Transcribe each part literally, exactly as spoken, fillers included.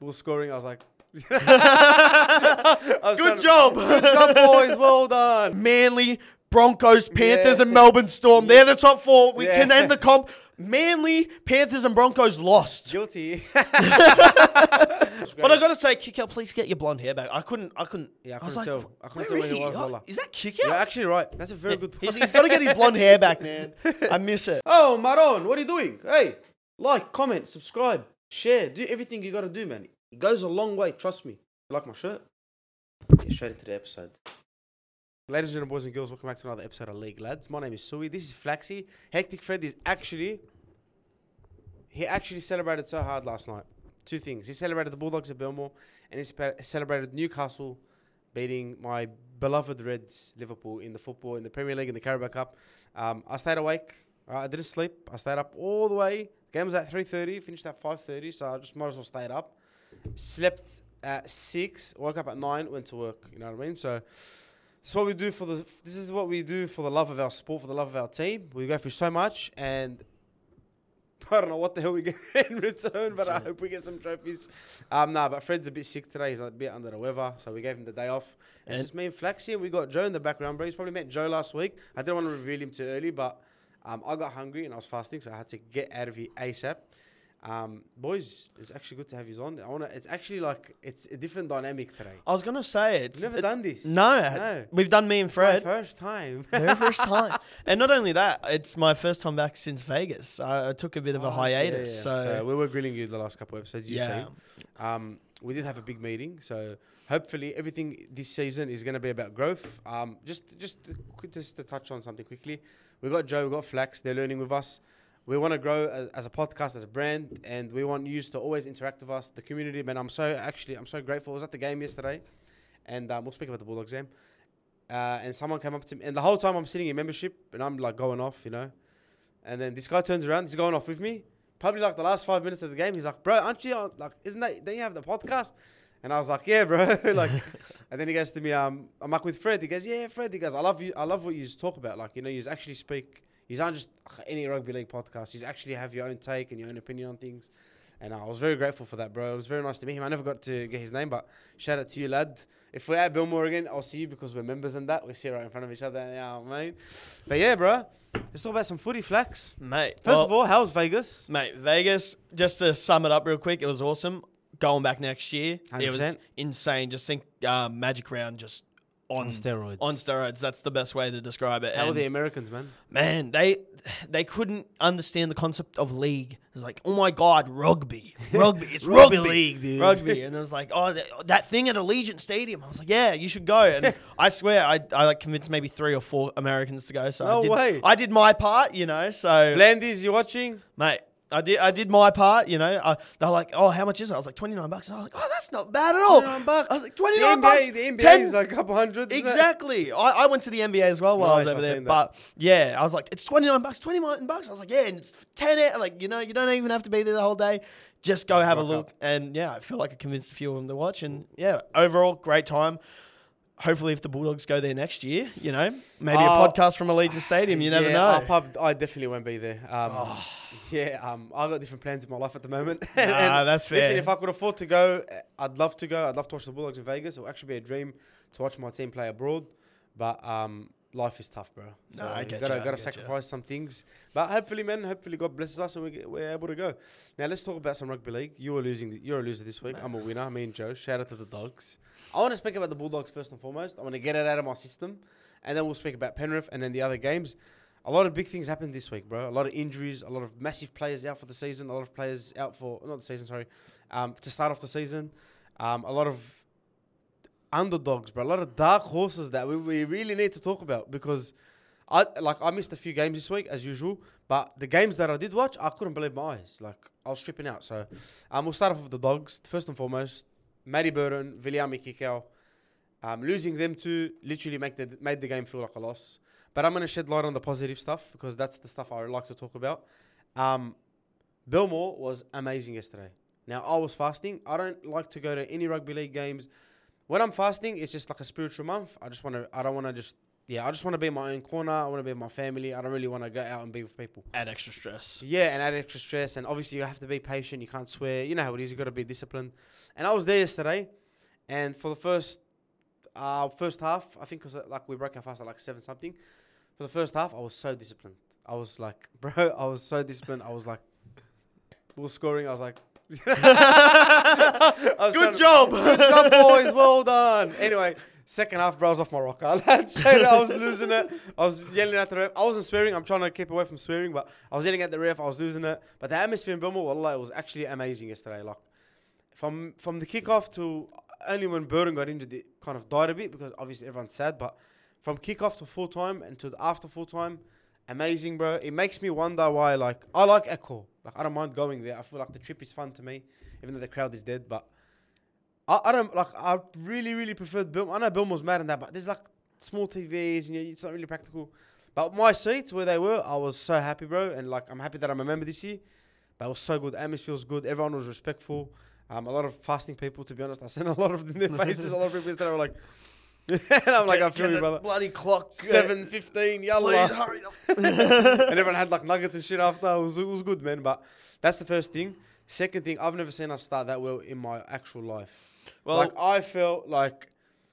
we were scoring. I was like, I was Good to, job. Good job, boys. Well done. Manly, Broncos, Panthers, Yeah. and Melbourne Storm. They're the top four. We Yeah. can end the comp. Manly, Panthers, and Broncos lost. Guilty. But I gotta say, Kick Out, please get your blonde hair back. I couldn't. I couldn't. Yeah, I was couldn't like, tell. I couldn't where tell is where he? he was, Oh, wallah. is that Kick You're Out? actually right. That's a very good He's, point. he's got to get his blonde hair back, man. I miss it. Oh, Maron, what are you doing? Hey, like, comment, subscribe, share, do everything you gotta do, man. It goes a long way, trust me. You like my shirt? Get straight into the episode. Ladies and gentlemen, boys and girls, welcome back to another episode of League Lads. My name is Sui. This is Flaxy. Hectic Fred is actually... He actually celebrated so hard last night. Two things. He celebrated the Bulldogs at Belmore, and he spe- celebrated Newcastle beating my beloved Reds, Liverpool, in the football, in the Premier League, in the Carabao Cup. Um, I stayed awake. Uh, I didn't sleep. I stayed up all the way. The game was at three thirty, finished at five thirty, so I just might as well stayed up. Slept at six, woke up at nine, went to work. You know what I mean? So this is what we do for the. This is what we do for the love of our sport, for the love of our team. We go through so much, and I don't know what the hell we get in return, but I hope we get some trophies. Um, nah, but Fred's a bit sick today. He's a bit under the weather, so we gave him the day off. And it's just me and Flaxy, and we got Joe in the background, bro. He's probably met Joe last week. I didn't want to reveal him too early, but um, I got hungry and I was fasting, so I had to get out of here ASAP. Um, boys, it's actually good to have you on. I wanna. It's actually like it's a different dynamic today. I was gonna say it's We've never it- done this. No, No. we've done me and It's my Fred. first time. Very first time. And not only that, it's my first time back since Vegas. I, I took a bit of a Oh, hiatus. yeah, yeah. So, So we were grilling you the last couple of episodes. You yeah. see, um, we did have a big meeting. So hopefully everything this season is going to be about growth. Um, just just to, quick- just to touch on something quickly, we got Joe, we got Flax. They're learning with us. We want to grow as, as a podcast, as a brand, and we want you to always interact with us, the community. Man, I'm so actually I'm so grateful. I was at the game yesterday, and um, we'll speak about the Bulldogs game. Uh, and someone came up to me, and the whole time I'm sitting in membership, and I'm like going off, you know. And then this guy turns around, he's going off with me. Probably like the last five minutes of the game, he's like, "Bro, aren't you on, like? Isn't that? Don't you have the podcast?" And I was like, "Yeah, bro." Like, and then he goes to me, "Um, I'm like with Fred." He goes, "Yeah, Fred." He goes, "I love you. I love what you talk about. Like, you know, you actually speak. You aren't just any rugby league podcast. You actually have your own take and your own opinion on things." And I was very grateful for that, bro. It was very nice to meet him. I never got to get his name, but shout out to you, lad. If we're at Belmore again, I'll see you because we're members and that. We sit right in front of each other. Yeah, mate. But yeah, bro. Let's talk about some footy, Flax. Mate, First well, of all, how's Vegas? mate, Vegas, just to sum it up real quick, it was awesome. Going back next year, one hundred it was percent. insane. Just think uh, Magic Round just on, On steroids. On steroids. That's the best way to describe it. How are And the Americans, man? man, they they couldn't understand the concept of league. It's like, oh my God, rugby. Rugby. It's Rugby rugby. league, dude. Rugby. And it was like, oh, that, that thing at Allegiant Stadium. I was like, yeah, you should go. And I swear, I, I like convinced maybe three or four Americans to go. So No I did, way. I did my part, you know. So, Flanders, you watching? mate, I did I did my part, you know. I, they're like, oh, how much is it? I was like, twenty-nine bucks. And I was like, oh, that's not bad at all. twenty-nine bucks. I was like, The twenty-nine N B A, bucks. the N B A ten is like a couple hundred. isn't it? Exactly. I, I went to the N B A as well while Nice, I was over I've there. seen that. But yeah, I was like, it's twenty-nine bucks, twenty-nine bucks. I was like, yeah, and it's ten, hours. Like, you know, you don't even have to be there the whole day. Just go have a rock look. up. And yeah, I feel like I convinced a few of them to watch. And yeah, overall, great time. Hopefully, if the Bulldogs go there next year, you know, maybe Oh, a podcast from Allegiant Stadium. You never yeah, know. I'll prob- I definitely won't be there. Um, Oh. Yeah, um, I got different plans in my life at the moment. Nah, that's fair. Listen, if I could afford to go, I'd love to go. I'd love to watch the Bulldogs in Vegas. It would actually be a dream to watch my team play abroad. But um, life is tough, bro. So No, I you get gotta you, I gotta get you. sacrifice some things. But hopefully, man, hopefully God blesses us and we get, we're able to go. Now let's talk about some rugby league. You were losing. You're a loser this week. I'm a winner. Me and Joe. Shout out to the Dogs. I want to speak about the Bulldogs first and foremost. I want to get it out of my system, and then we'll speak about Penrith and then the other games. A lot of big things happened this week, bro. A lot of injuries, a lot of massive players out for the season, a lot of players out for, not the season, sorry, um, to start off the season. Um, a lot of underdogs, bro. A lot of dark horses that we, we really need to talk about because I like I missed a few games this week, as usual, but the games that I did watch, I couldn't believe my eyes. Like, I was tripping out. So um, we'll start off with the Dogs. First and foremost, Matty Burton, Viliami Kikau. Um, losing them two literally make the, made the game feel like a loss. But I'm going to shed light on the positive stuff because that's the stuff I like to talk about. Um, Belmore was amazing yesterday. Now, I was fasting. I don't like to go to any rugby league games. When I'm fasting, it's just like a spiritual month. I just want to, I don't want to just, yeah, I just want to be in my own corner. I want to be with my family. I don't really want to go out and be with people. Add extra stress. Yeah, and add extra stress. And obviously, you have to be patient. You can't swear. You know how it is. You got to be disciplined. And I was there yesterday, and for the first, uh, first half, I think, cause like we broke our fast at like seven something. For the first half, I was so disciplined. I was like, bro, I was so disciplined. I was like, we were scoring. I was like, I was Good to- job. Good job, boys. Well done. Anyway, second half, bro, I was off my rocker. Straight up, I was losing it. I was yelling at the ref. I wasn't swearing. I'm trying to keep away from swearing, but I was yelling at the ref. I was losing it. But the atmosphere in Belmore, wallah, it was actually amazing yesterday. Like, from from the kickoff to only when Burden got injured, it kind of died a bit because obviously everyone's sad. But from kickoff to full time and to the after full time, amazing, bro. It makes me wonder why, like, I like Echo. Like, I don't mind going there. I feel like the trip is fun to me, even though the crowd is dead. But I, I don't, like, I really, really preferred Bill. I know Bilmore's mad and that, but there's, like, small T Vs and you know, it's not really practical. But my seats, where they were, I was so happy, bro. And, like, I'm happy that I'm a member this year. But it was so good. The atmosphere was good. Everyone was respectful. Um, a lot of fasting people, to be honest. I seen a lot of them in their faces. A lot of people that were like, and I'm like, I feel Get you, the brother. Bloody clock. seven fifteen, yalla. Please hurry up. And everyone had like nuggets and shit after. It was, it was good, man. But that's the first thing. Second thing, I've never seen us start that well in my actual life. Well, like, I felt like,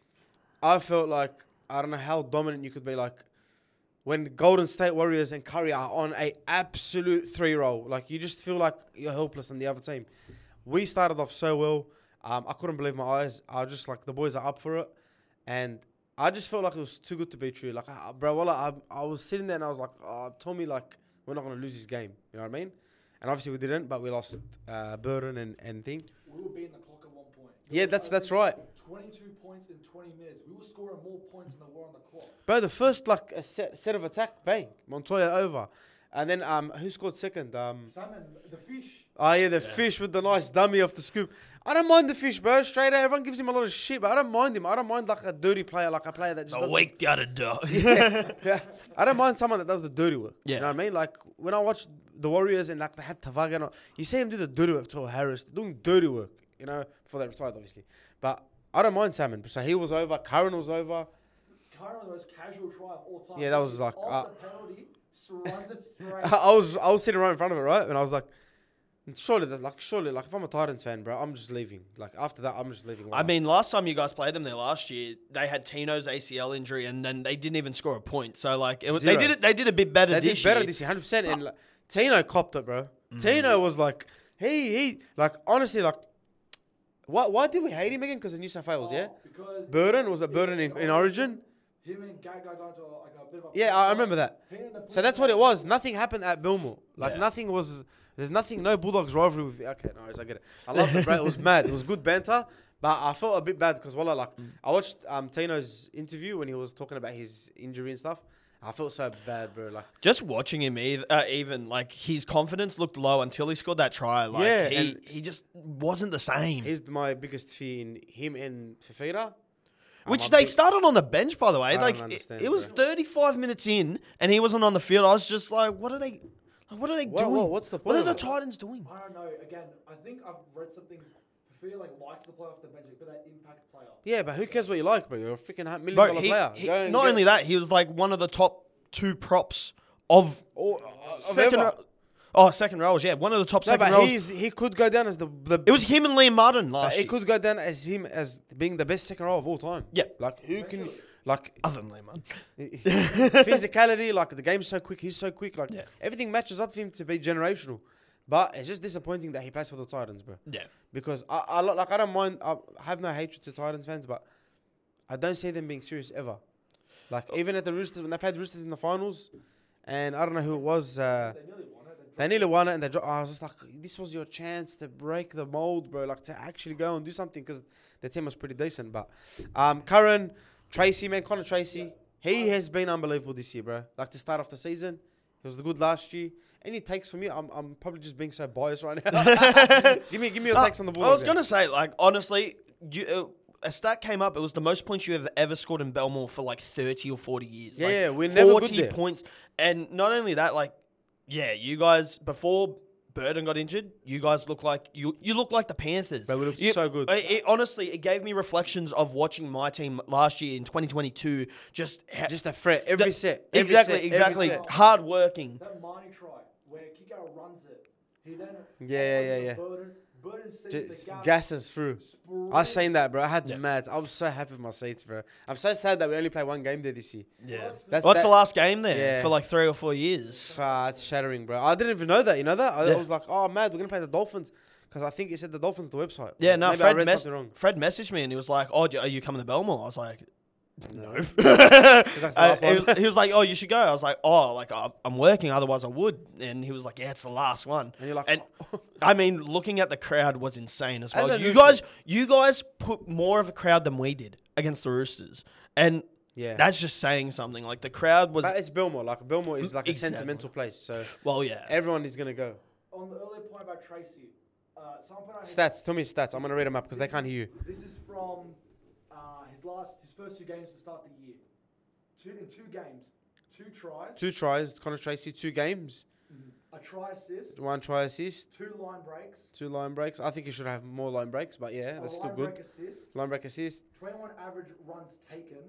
I felt like, I don't know how dominant you could be. Like, when Golden State Warriors and Curry are on a absolute three-roll, like, you just feel like you're helpless on the other team. We started off so well. Um, I couldn't believe my eyes. I was just like, the boys are up for it. And I just felt like it was too good to be true. Like, uh, bro, well, I, I was sitting there and I was like, oh, tell me, like, we're not going to lose this game. You know what I mean? And obviously we didn't, but we lost uh, Burden and, and thing. We were beating the clock at one point. Yeah, was, that's I that's think, right. twenty-two points in twenty minutes. We were scoring more points than we were on the clock. Bro, the first, like, a set, set of attack, bang, Montoya over. And then um, who scored second? Um, Simon, the fish. Oh, yeah, the Yeah. fish with the nice dummy off the scoop. I don't mind the fish, bro. Straight out, everyone gives him a lot of shit, but I don't mind him. I don't mind, like, a dirty player, like a player that just the does weak got a dog. yeah. yeah. I don't mind someone that does the dirty work. Yeah. You know what I mean? Like, when I watch the Warriors and, like, they had Tavaga, and all, you see him do the dirty work to Harris. They're doing dirty work, you know, before they retired, obviously. But I don't mind Salmon. So he was over. Curran was over. Currently the most casual try of all time. Yeah, that was like, Off uh, the penalty, runs it straight. I was I was sitting right in front of it, right? And I was like, surely, that, like, surely, like, if I'm a Titans fan, bro, I'm just leaving. Like, after that, I'm just leaving. I mean, last time you guys played them there last year, they had Tino's A C L injury, and then they didn't even score a point. So like, it was, they Zero. did it. They did a bit better they this did better year. this year, one hundred percent. And like, Tino copped it, bro. Tino was like, he, he, like, honestly, like, why, why did we hate him again? Because of New South Wales, yeah? Oh, because Burden? Was it Burden in, in Origin? him and Gaga got into like a bit of a Yeah, I remember that. Tina and the So that's what it was. Nothing happened at Bilmore. Like, Yeah. nothing was, there's nothing, no Bulldogs rivalry with, okay, no worries, I get it. I love it, bro. It was mad. It was good banter. But I felt a bit bad because, well, like, I watched um, Tino's interview when he was talking about his injury and stuff. I felt so bad, bro. Like, Just watching him, eith- uh, even like his confidence looked low until he scored that try. Like, Yeah, he, and- he just wasn't the same. he's my biggest fear in him and Fafita. Which Um, they I think- started on the bench, by the way. I don't Like it, understand, it was bro. thirty-five minutes in, and he wasn't on the field. I was just like, what are they? Like, what are they What- doing? what- what's the What are point the of it? Titans doing? I don't know. Again, I think I've read something. Feel like likes to play off the bench, but that impact player. Yeah, but who cares what you like, bro? You're a freaking hu- million Bro, dollar he- player. he- Go and not get- only that, he was like one of the top two props of Or, uh, of second. ever. Ro- oh, second rows. Yeah, one of the top No, second but rows. he's, he could go down as the the. It was him and Liam Martin but last it year. could go down as him as being the best second row of all time. Yeah. Like who can like Other than Liam Martin. physicality, like the game's so quick, he's so quick, like Yeah. everything matches up for him to be generational. But it's just disappointing that he plays for the Titans, bro. Yeah. Because I, I lo- like I don't mind. I have no hatred to Titans fans, but I don't see them being serious ever. Like even at the Roosters when they played the Roosters in the finals, and I don't know who it was. Uh, They nearly won it. They nearly won it, and they dro- I was just like, this was your chance to break the mold, bro. Like to actually go and do something because the team was pretty decent. But um, Curran, Tracy, man, Connor Tracy, he has been unbelievable this year, bro. Like to start off the season, he was the good last year. Any takes from you? I'm I'm probably just being so biased right now. give me give me your Uh, takes on the ball. I was gonna say, like, honestly, you, uh, a stat came up. It was the most points you have ever scored in Belmore for like thirty or forty years. Yeah, like, yeah, we're never good forty there. points, and not only that, like, yeah, you guys before Burton got injured, you guys look like you you look like the Panthers. Bro, we looked You- so good. It, it- honestly, it gave me reflections of watching my team last year in twenty twenty-two. Just ha- Just a threat every the- set. Every exactly, set, every exactly. set. Hard working. That Marnie try where Kiko runs it. He then Yeah, yeah, yeah, yeah. Burden, Burden sees Just the gap. gasses through. I was saying that, bro. I had Yeah. mad. I was so happy with my seats, bro. I'm so sad that we only play one game there this year. Yeah. That's What's that, the last game there Yeah. for like three or four years? Ah, it's shattering, bro. I didn't even know that. You know that? I, Yeah. I was like, oh, mad. We're gonna play the Dolphins because I think it said the Dolphins on the website. Yeah, no, Maybe I Fred, read mes- something wrong. Fred messaged me and he was like, "Oh, do- are you coming to Belmore?" I was like, "No." that's the Uh, last he, one. was, he was like, "Oh, you should go." I was like, "Oh, like I- I'm working, otherwise I would." And he was like, "Yeah, it's the last one." And you're like, And oh. I mean, looking at the crowd was insane as As well. a You neutral- guys, you guys put more of a crowd than we did against the Roosters, and yeah. that's just saying something. Like the crowd was, But it's Belmore. Like Belmore is like a Exactly. sentimental place, so well, yeah. everyone is gonna go. On the earlier point about Tracy, uh, someone put out his- Stats. Tell me stats. I'm gonna read them up because they can't hear you. This is from uh, his last, his first two games to start the year. Two in two games, two tries, Two tries. Connor Tracy. Two games. a try assist, One try assist. two line breaks, Two line breaks. I think he should have more line breaks, but yeah, a that's still line good. break assist, Line break assist. twenty-one average runs taken,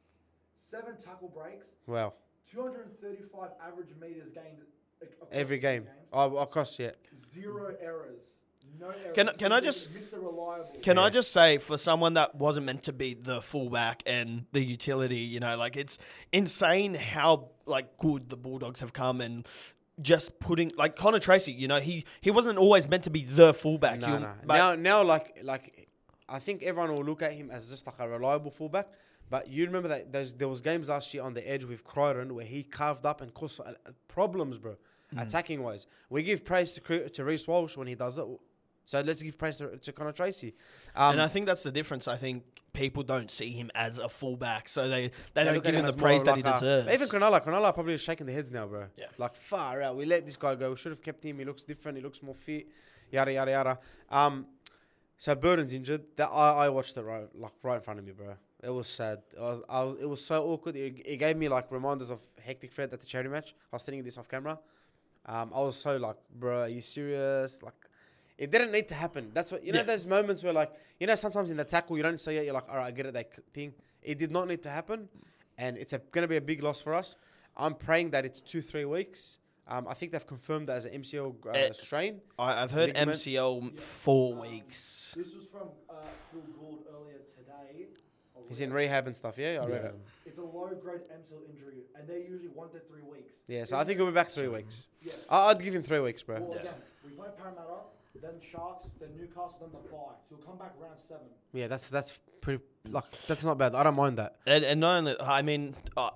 seven tackle breaks, Wow. two hundred thirty-five average meters gained ac- across Every the game. games, Oh, of course, yeah. zero errors, no errors. Can- can I He's just- Mister Reliable? Can I Yeah. just say, for someone that wasn't meant to be the fullback and the utility, you know, like it's insane how like good the Bulldogs have come and just putting like Connor Tracy, you know, he he wasn't always meant to be the fullback. No, He'll- no. but- Now, now, like, like, I think everyone will look at him as just like a reliable fullback. But you remember that there's, there was games last year on the edge with Crichton where he carved up and caused uh, problems, bro, Mm. attacking wise. We give praise to Cre- to Reece Walsh when he does it. So let's give praise to, to Connor Tracy. Um, and I think that's the difference. I think people don't see him as a fullback, so they, they, don't look give at him the as more praise that like he a- deserves. Even Cronulla, Cronulla are probably shaking their heads now, bro. Yeah. Like, far out. We let this guy go. We should have kept him. He looks different. He looks more fit. Yada, yada, yada. Um, so Burton's injured. That I, I watched it right, like right in front of me, bro. It was sad. It was, I was, it was so awkward. It, it gave me like reminders of Hectic Fred at the charity match. I was telling you this off camera. Um, I was so like, bro, are you serious? Like, it didn't need to happen. That's what, you know, Yeah. those moments where like, you know, sometimes in the tackle, you don't say it, you're like, all right, I get it, that c- thing. It did not need to happen. And it's going to be a big loss for us. I'm praying that it's two, three weeks. Um, I think they've confirmed that as an M C L uh, Eh, strain. I, I've heard Ligament. M C L Yeah. four Um, weeks. This was from uh, Phil Gould earlier today. I'll He's read in it. rehab and stuff, yeah? I read Yeah. it. It's a low-grade M C L injury, and they're usually one to three weeks. Yeah, so I think he'll be back three weeks. Yeah. I- I'd give him three weeks, bro. Well, Yeah. again, we play Parramatta, then Sharks, then Newcastle, then the bye. So we'll come back round seven. Yeah, that's that's pretty, like, that's not bad. I don't mind that. And, and not only, I mean, uh,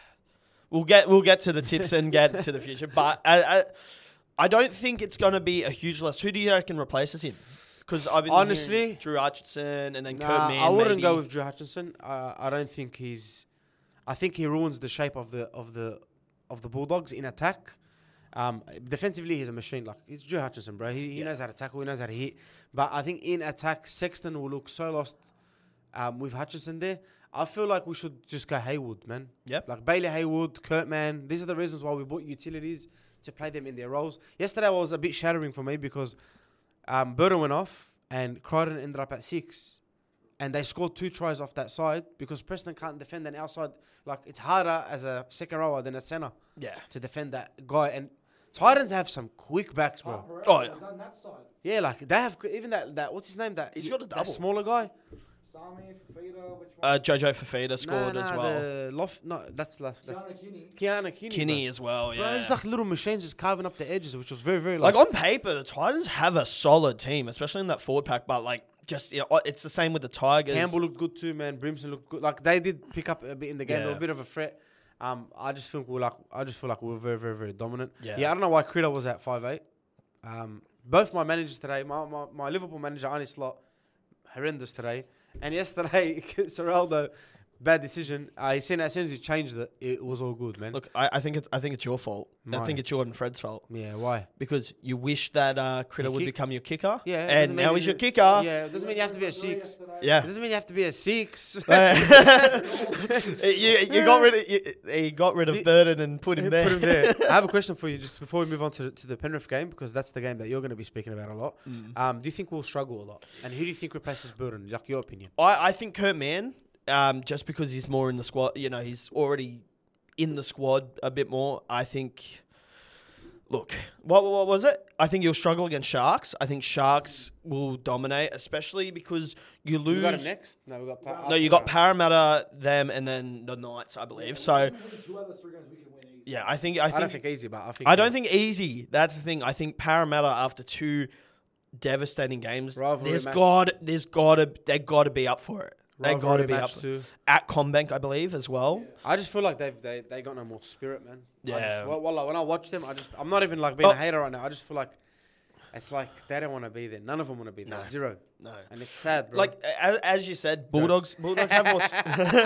we'll get we'll get to the tips and get to the future, but I, I, I don't think it's going to be a huge loss. Who do you reckon replaces him? Because I've been Honestly, hearing Drew Hutchinson and then Kurt Nah, Mann. I wouldn't maybe. go with Drew Hutchinson. Uh, I don't think he's. I think he ruins the shape of the of the of the Bulldogs in attack. Um, defensively, he's a machine. Like, it's Drew Hutchinson, bro. He, he Yeah. knows how to tackle. He knows how to hit. But I think in attack, Sexton will look so lost um, with Hutchinson there. I feel like we should just go Haywood, man. Yep. Like Bailey Haywood, Kurt Mann. These are the reasons why we bought utilities to play them in their roles. Yesterday was a bit shattering for me because um, Burton went off and Crichton ended up at six. And they scored two tries off that side because Preston can't defend an outside. Like, it's harder as a second rower than a centre Yeah. to defend that guy. And Titans have some quick backs, bro. Harper Oh, has yeah. done that side. Yeah, like they have even that that what's his name? That He's got a that double. smaller guy. Sami, Fafita, which Uh, one? Jojo Fafita scored Nah, as nah, well. The Lof, no, that's left. That's Kiana Kinney. Kiana Kinney. Kinney bro. as well, Bro, yeah. it's like little machines just carving up the edges, which was very, very Like like. on paper, the Titans have a solid team, especially in that forward pack. But like, just you know, it's the same with the Tigers. Campbell looked good too, man. Brimson looked good. Like they did pick up a bit in the game. They were Yeah. a bit of a threat. Um, I just think we're like, I just feel like we're very, very, very dominant. Yeah. Yeah, I don't know why Critter was at five eight. Um, both my managers today, my, my, my Liverpool manager Arnie Slot, horrendous today, and yesterday Seraldo, bad decision. I seen as soon as he changed it, it was all good, man. Look, I, I think it's I think it's your fault. I Mine. think it's your and Fred's fault Yeah, why? because you wish that uh, Critter He would kick- become your kicker. Yeah, it and doesn't mean now he- he's your kicker. Yeah, it doesn't mean you have to be a six. It Yeah. doesn't mean you have to be a six. you, you got rid of you, he got rid of The- Burden and put him there. Put him there. I have a question for you just before we move on to the, to the Penrith game because that's the game that you're going to be speaking about a lot. Mm. Um, do you think we'll struggle a lot? And who do you think replaces Burden? Like your opinion? I, I think Kurt Mann, um, just because he's more in the squad, you know, he's already in the squad a bit more. I think. Look, what what was it? I think you'll struggle against Sharks. I think Sharks will dominate, especially because you lose. We got it next. No, we got. Pa- No, you got Parramatta, them, and then the Knights, I believe. So, Two out of the three games we can win easy. yeah, I think I I, think don't think easy, but I think I don't think easy. That's the thing. I think Parramatta after two devastating games, Rivalry there's match. got there's got to they got to be up for it. They got to rivalry be up match for it. too. At Combank, I believe, as well. I just feel like they've they, they got no more spirit, man. I Yeah. just, well, well, like, when I watch them, I just I'm not even like being Oh. a hater right now. I just feel like it's like they don't want to be there. None of them want to be there. No. Zero. No, And it's sad, bro. like as, as you said, Bulldogs Bulldogs have more. s-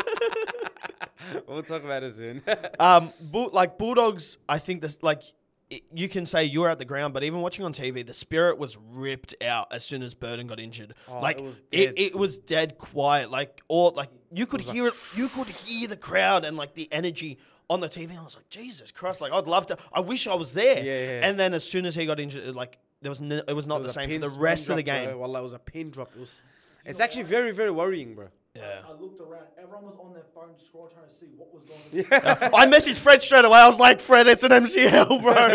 we'll talk about it soon. Um, bull, like Bulldogs, I think this like i- you can say you were at the ground, but even watching on T V, the spirit was ripped out as soon as Burden got injured. Oh, like it was it, dead. it was dead quiet. Like or like you could was like- hear it, you could hear the crowd and like the energy on the T V. And I was like, Jesus Christ! Like I'd love to. I wish I was there. Yeah, yeah. And then as soon as he got injured, it, like there was no, it was not It the was a same for pin- the pin rest of the drop, game. Bro. Well, it was a pin drop. It was. It's actually very very worrying, bro. Yeah. I looked around. Everyone was on their phone scrolling, trying to see what was going on. I messaged Fred straight away. I was like, Fred, it's an M C L, bro. Some people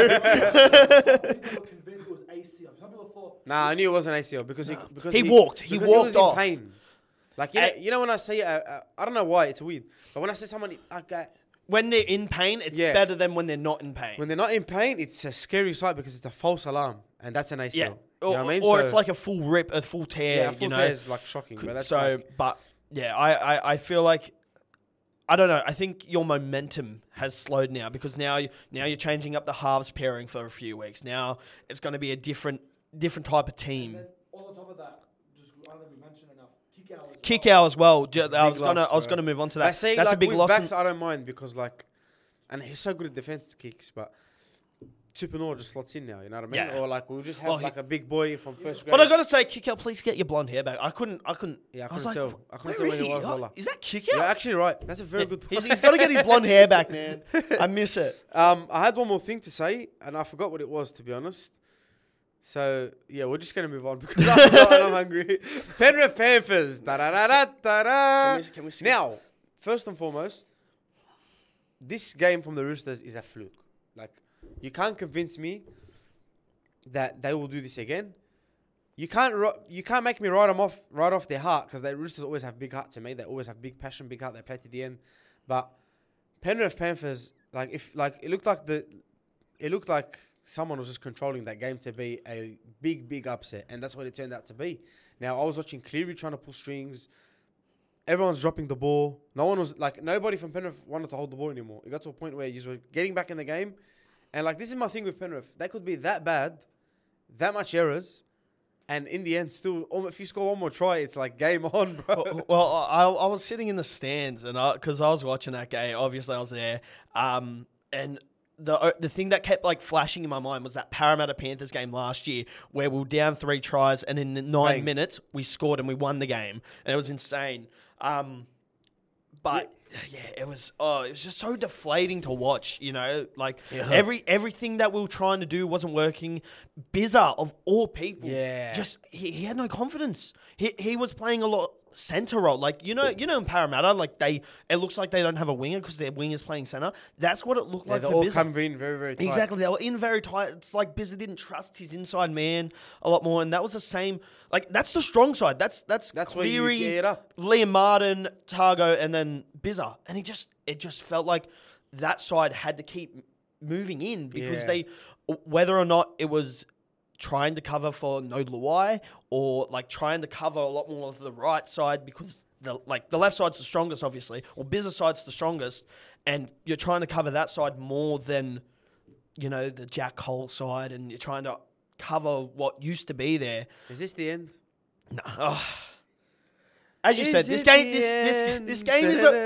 were convinced it was A C L. Some people thought. Nah, I knew it wasn't A C L because he because He walked. He because walked was off. in pain. Like you know, Uh, you know when I say uh, uh, I don't know why it's weird, but when I say someone like that, When they're in pain, it's Yeah. better than when they're not in pain. when they're not in pain, it's a scary sight because it's a false alarm, and that's an A C L. Yeah. You Or, know what I mean? or So- it's like a full rip, a full tear. yeah, a full you know? tear is like shocking, bro. That's so, like, but yeah, I, I, I feel like I don't know. I think your momentum has slowed now because now you now you're changing up the halves pairing for a few weeks. Now it's going to be a different different type of team. And then also on top of that, just I don't think we mentioned enough. Kick out. as Kick well. out as well. Ju- a I big was gonna loss, I was bro. gonna move on to that. I say That's like a big with loss. in- backs, I don't mind because like, and he's so good at defense kicks, but Tupanor just slots in now. You know what I mean? Yeah. Or like we'll just have Well, he- like a big boy from first grade. But I gotta say, kick out. Please get your blonde hair back. I couldn't. I couldn't. Yeah, I was couldn't like, tell. I couldn't where tell is when he he? was, Oh, wallah. is that kick You're out? actually right. That's a very good point. He's, he's got to get his blonde hair back, man. I miss it. Um, I had one more thing to say, and I forgot what it was, to be honest. So yeah, we're just gonna move on because I'm, not, and I'm hungry. Penrith Panthers. Da-da-da-da-da-da. Can we- can we skip- Now, first and foremost, this game from the Roosters is a fluke. Like, you can't convince me that they will do this again. You can't ro- you can't make me write them off right off their heart because the Roosters always have big heart to me. They always have big passion, big heart. They play to the end, but Penrith Panthers, like if like it looked like the, it looked like someone was just controlling that game to be a big big upset, and that's what it turned out to be. Now I was watching Cleary trying to pull strings. Everyone's dropping the ball. No one was like nobody from Penrith wanted to hold the ball anymore. It got to a point where you were getting back in the game, and like this is my thing with Penrith. They could be that bad, that much errors. And in the end, still, um, if you score one more try, it's like game on, bro. well, well, I, I was sitting in the stands, and because I, I was watching that game, obviously I was there. Um, and the uh, the thing that kept like flashing in my mind was that Parramatta Panthers game last year, where we were down three tries, and in nine Bang. minutes we scored and we won the game, and it was insane. Um, but yeah, it was oh, it was just so deflating to watch. You know, like Yeah. every everything that we were trying to do wasn't working. Bizarre of all people, Yeah. just he, he had no confidence. He he was playing a lot center role, like you know you know in Parramatta, like they it looks like they don't have a winger because their wingers playing center. That's what it looked Yeah, like they for all Bizza. come in very, very tight. Exactly, they were in very tight. It's like Bizza didn't trust his inside man a lot more, and that was the same. Like that's the strong side. That's that's That's where you Cleary, get it up. Liam Martin, Targo, and then Bizza, and he just it just felt like that side had to keep moving in because Yeah. they, whether or not it was trying to cover for no Luai or like trying to cover a lot more of the right side because the like the left side's the strongest, obviously, or Bizza side's the strongest, and you're trying to cover that side more than you know the Jack Cole side, and you're trying to cover what used to be there. Is this the end? No, oh. as you Is said, this it game, the this this end? this game is a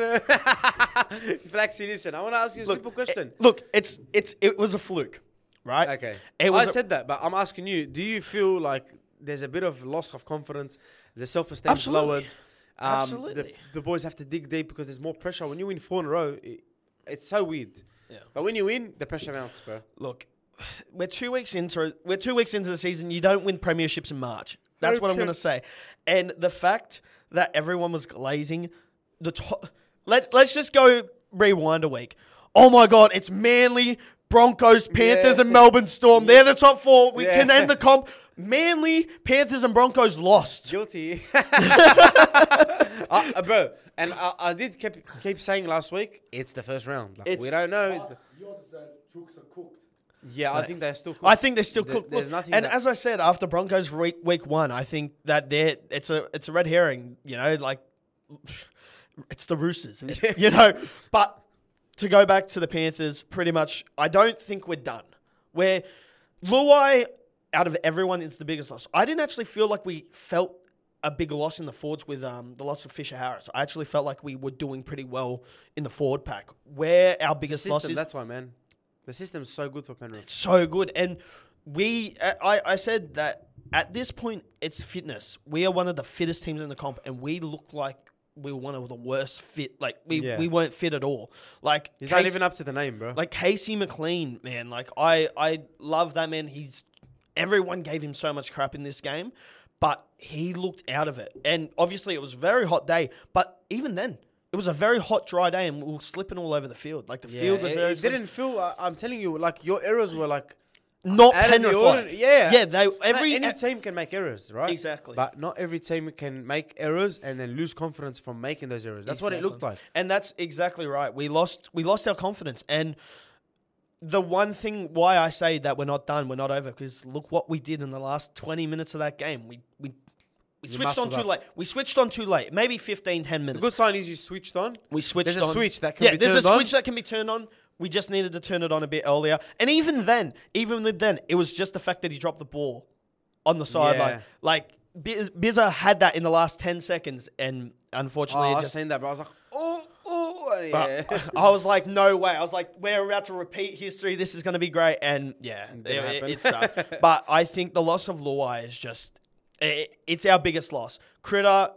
Flexi, listen, I want to ask you a simple question. It, look, it's it's it was a fluke, right? Okay. It was I a- said that, but I'm asking you, do you feel like there's a bit of loss of confidence? The self-esteem is Absolutely. lowered. Um, Absolutely. The, the boys have to dig deep because there's more pressure. When you win four in a row, it, it's so weird. Yeah. But when you win, the pressure mounts, bro. Look, we're two weeks into we're two weeks into the season. You don't win premierships in March. That's what I'm Okay. going to say. And the fact that everyone was glazing the top. Let Let's just go rewind a week. Oh my God! It's Manly, Broncos, Panthers, Yeah. and Melbourne Storm. They're the top four. We Yeah. can end the comp. Manly, Panthers, and Broncos lost. Guilty. uh, uh, bro, and I, I did keep, keep saying last week, it's the first round. Like, It's- we don't know. It's the, You also said Chooks are cooked. yeah, I Mate. think they're still cooked. I think they're still There- cooked. there's Look, nothing and that- as I said, after Broncos week week one, I think that they're it's a it's a red herring. You know, like it's the Roosters. You know, but to go back to the Panthers, pretty much, I don't think we're done. Where Luai, out of everyone, is the biggest loss. I didn't actually feel like we felt a big loss in the forwards with um, the loss of Fisher Harris. I actually felt like we were doing pretty well in the forward pack. Where our the biggest system, loss is that's why, man. The system's so good for Penrith. so good. And we, I, I said that at this point, it's fitness. We are one of the fittest teams in the comp, and we look like we were one of the worst fit. Like, we, Yeah. we weren't fit at all. Like, He's not Casey- living up to the name, bro. like Casey McLean, man. Like, I, I love that man. He's, everyone gave him so much crap in this game, but he looked out of it. And obviously, it was a very hot day, but even then, it was a very hot, dry day, and we were slipping all over the field. Like, the yeah, field was it, very it didn't feel. I, I'm telling you, like your errors were like not out of the Penrith. ordinary. Yeah, Yeah, they, every every, any team can make errors, right? Exactly. But not every team can make errors and then lose confidence from making those errors. That's what it looked like. And that's exactly right. We lost we lost our confidence. And the one thing why I say that we're not done, we're not over, because look what we did in the last twenty minutes of that game. We we we You switched on muscled too up. late. We switched on too late. Maybe fifteen, ten The minutes. good sign is you switched on. we switched There's a on. switch that can yeah, be there's turned a on. switch that can be turned on. We just needed to turn it on a bit earlier. And even then, even with then, it was just the fact that he dropped the ball on the sideline. Yeah. Like, Biz- Bizza had that in the last ten seconds, and Oh, unfortunately, I it was just saying that, but I was like, oh, oh, But yeah. I was like, no way. I was like, we're about to repeat history. This is going to be great. And yeah, it, didn't it, happen. it sucked. But I think the loss of Luai is just, it, it's our biggest loss. Critter,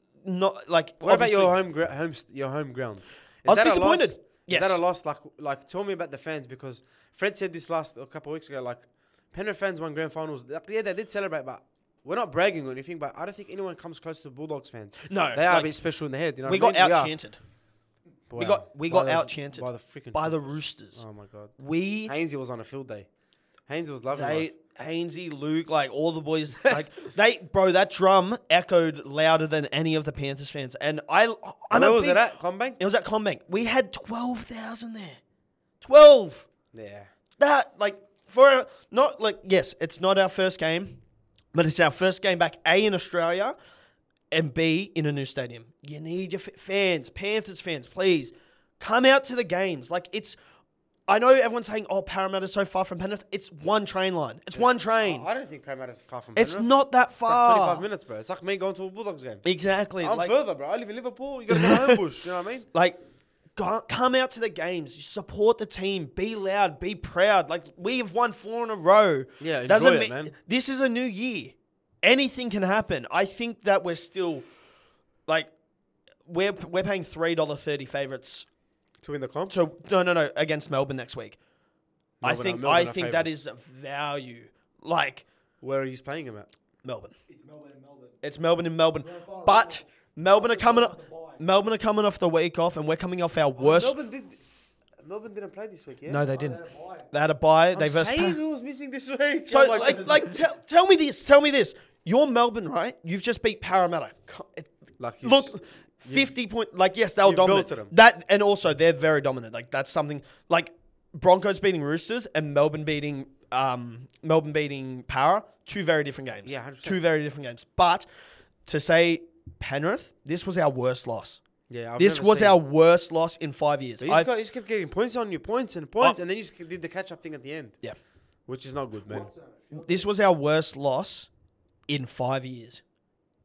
not like. What about your obviously- home, gra- home, st- your home ground? Is I was that a disappointed. loss? Yes. Is that a loss? Like, like, tell me about the fans, because Fred said this last a couple of weeks ago. Like, Penrith fans won grand finals. Like, yeah, they did celebrate, but we're not bragging or anything. But I don't think anyone comes close to Bulldogs fans. No, They are like, a bit special in the head. You know, we what got I mean? out are. chanted Wow. We got- we By got the- out-chanted by the freaking by the Roosters. Oh my god, We, Hainsey was on a field day. Hainsey was loving they, life. Hainsey, Luke, like all the boys, like they, bro, that drum echoed louder than any of the Panthers fans. And I, I'm Where a was big, it at? Combank? It was at Combank. We had twelve thousand there. twelve. Yeah. That, like, for, not, like, yes, it's not our first game, but it's our first game back, A, in Australia, and B, in a new stadium. You need your f- fans, Panthers fans, please, come out to the games. Like, it's, I know everyone's saying, oh, Parramatta's so far from Penrith. It's one train line. It's one train. Oh, I don't think Parramatta's far from It's Penrith. not that It's far. like twenty-five minutes, bro. It's like me going to a Bulldogs game. Exactly. I'm like, further, bro. I live in Liverpool. You got to go to Homebush. You know what I mean? Like, go, come out to the games. You support the team. Be loud. Be proud. Like, we have won four in a row. Yeah, Doesn't enjoy it, mean- man. This is a new year. Anything can happen. I think that we're still, like, we're we're paying three dollars thirty favourites. To win the comp. So no, no, no, against Melbourne next week. Melbourne I think are- Melbourne I are think that favourites. is a value. Like Where are you playing him at? Melbourne. It's Melbourne and Melbourne. It's Melbourne and Melbourne, Grand final. but Melbourne are coming. After the bye. Melbourne are coming off the week off, and we're coming off our worst. Melbourne did. Melbourne didn't play this week, yeah. No, they Oh, didn't. they're a bye. They had a bye. I'm They versed. saying who was missing this week. So, Oh my like, God. like, tell, tell me this. Tell me this. You're Melbourne, right? You've just beat Parramatta. Co- it- Like, you Look, s- fifty point. Like, yes, they were you've dominant. belted 'em. That and also they're very dominant. Like, that's something. Like, Broncos beating Roosters and Melbourne beating um Melbourne beating Para. Two very different games. Yeah, one hundred percent. two very different games. But to say Penrith, this was our worst loss. Yeah, I've this never was seen- our worst loss in five years. So you I- just, got, you just kept getting points on you, points and points, Oh. and then you just did the catch-up thing at the end. yeah. Which is not good, man. This was our worst loss in five years.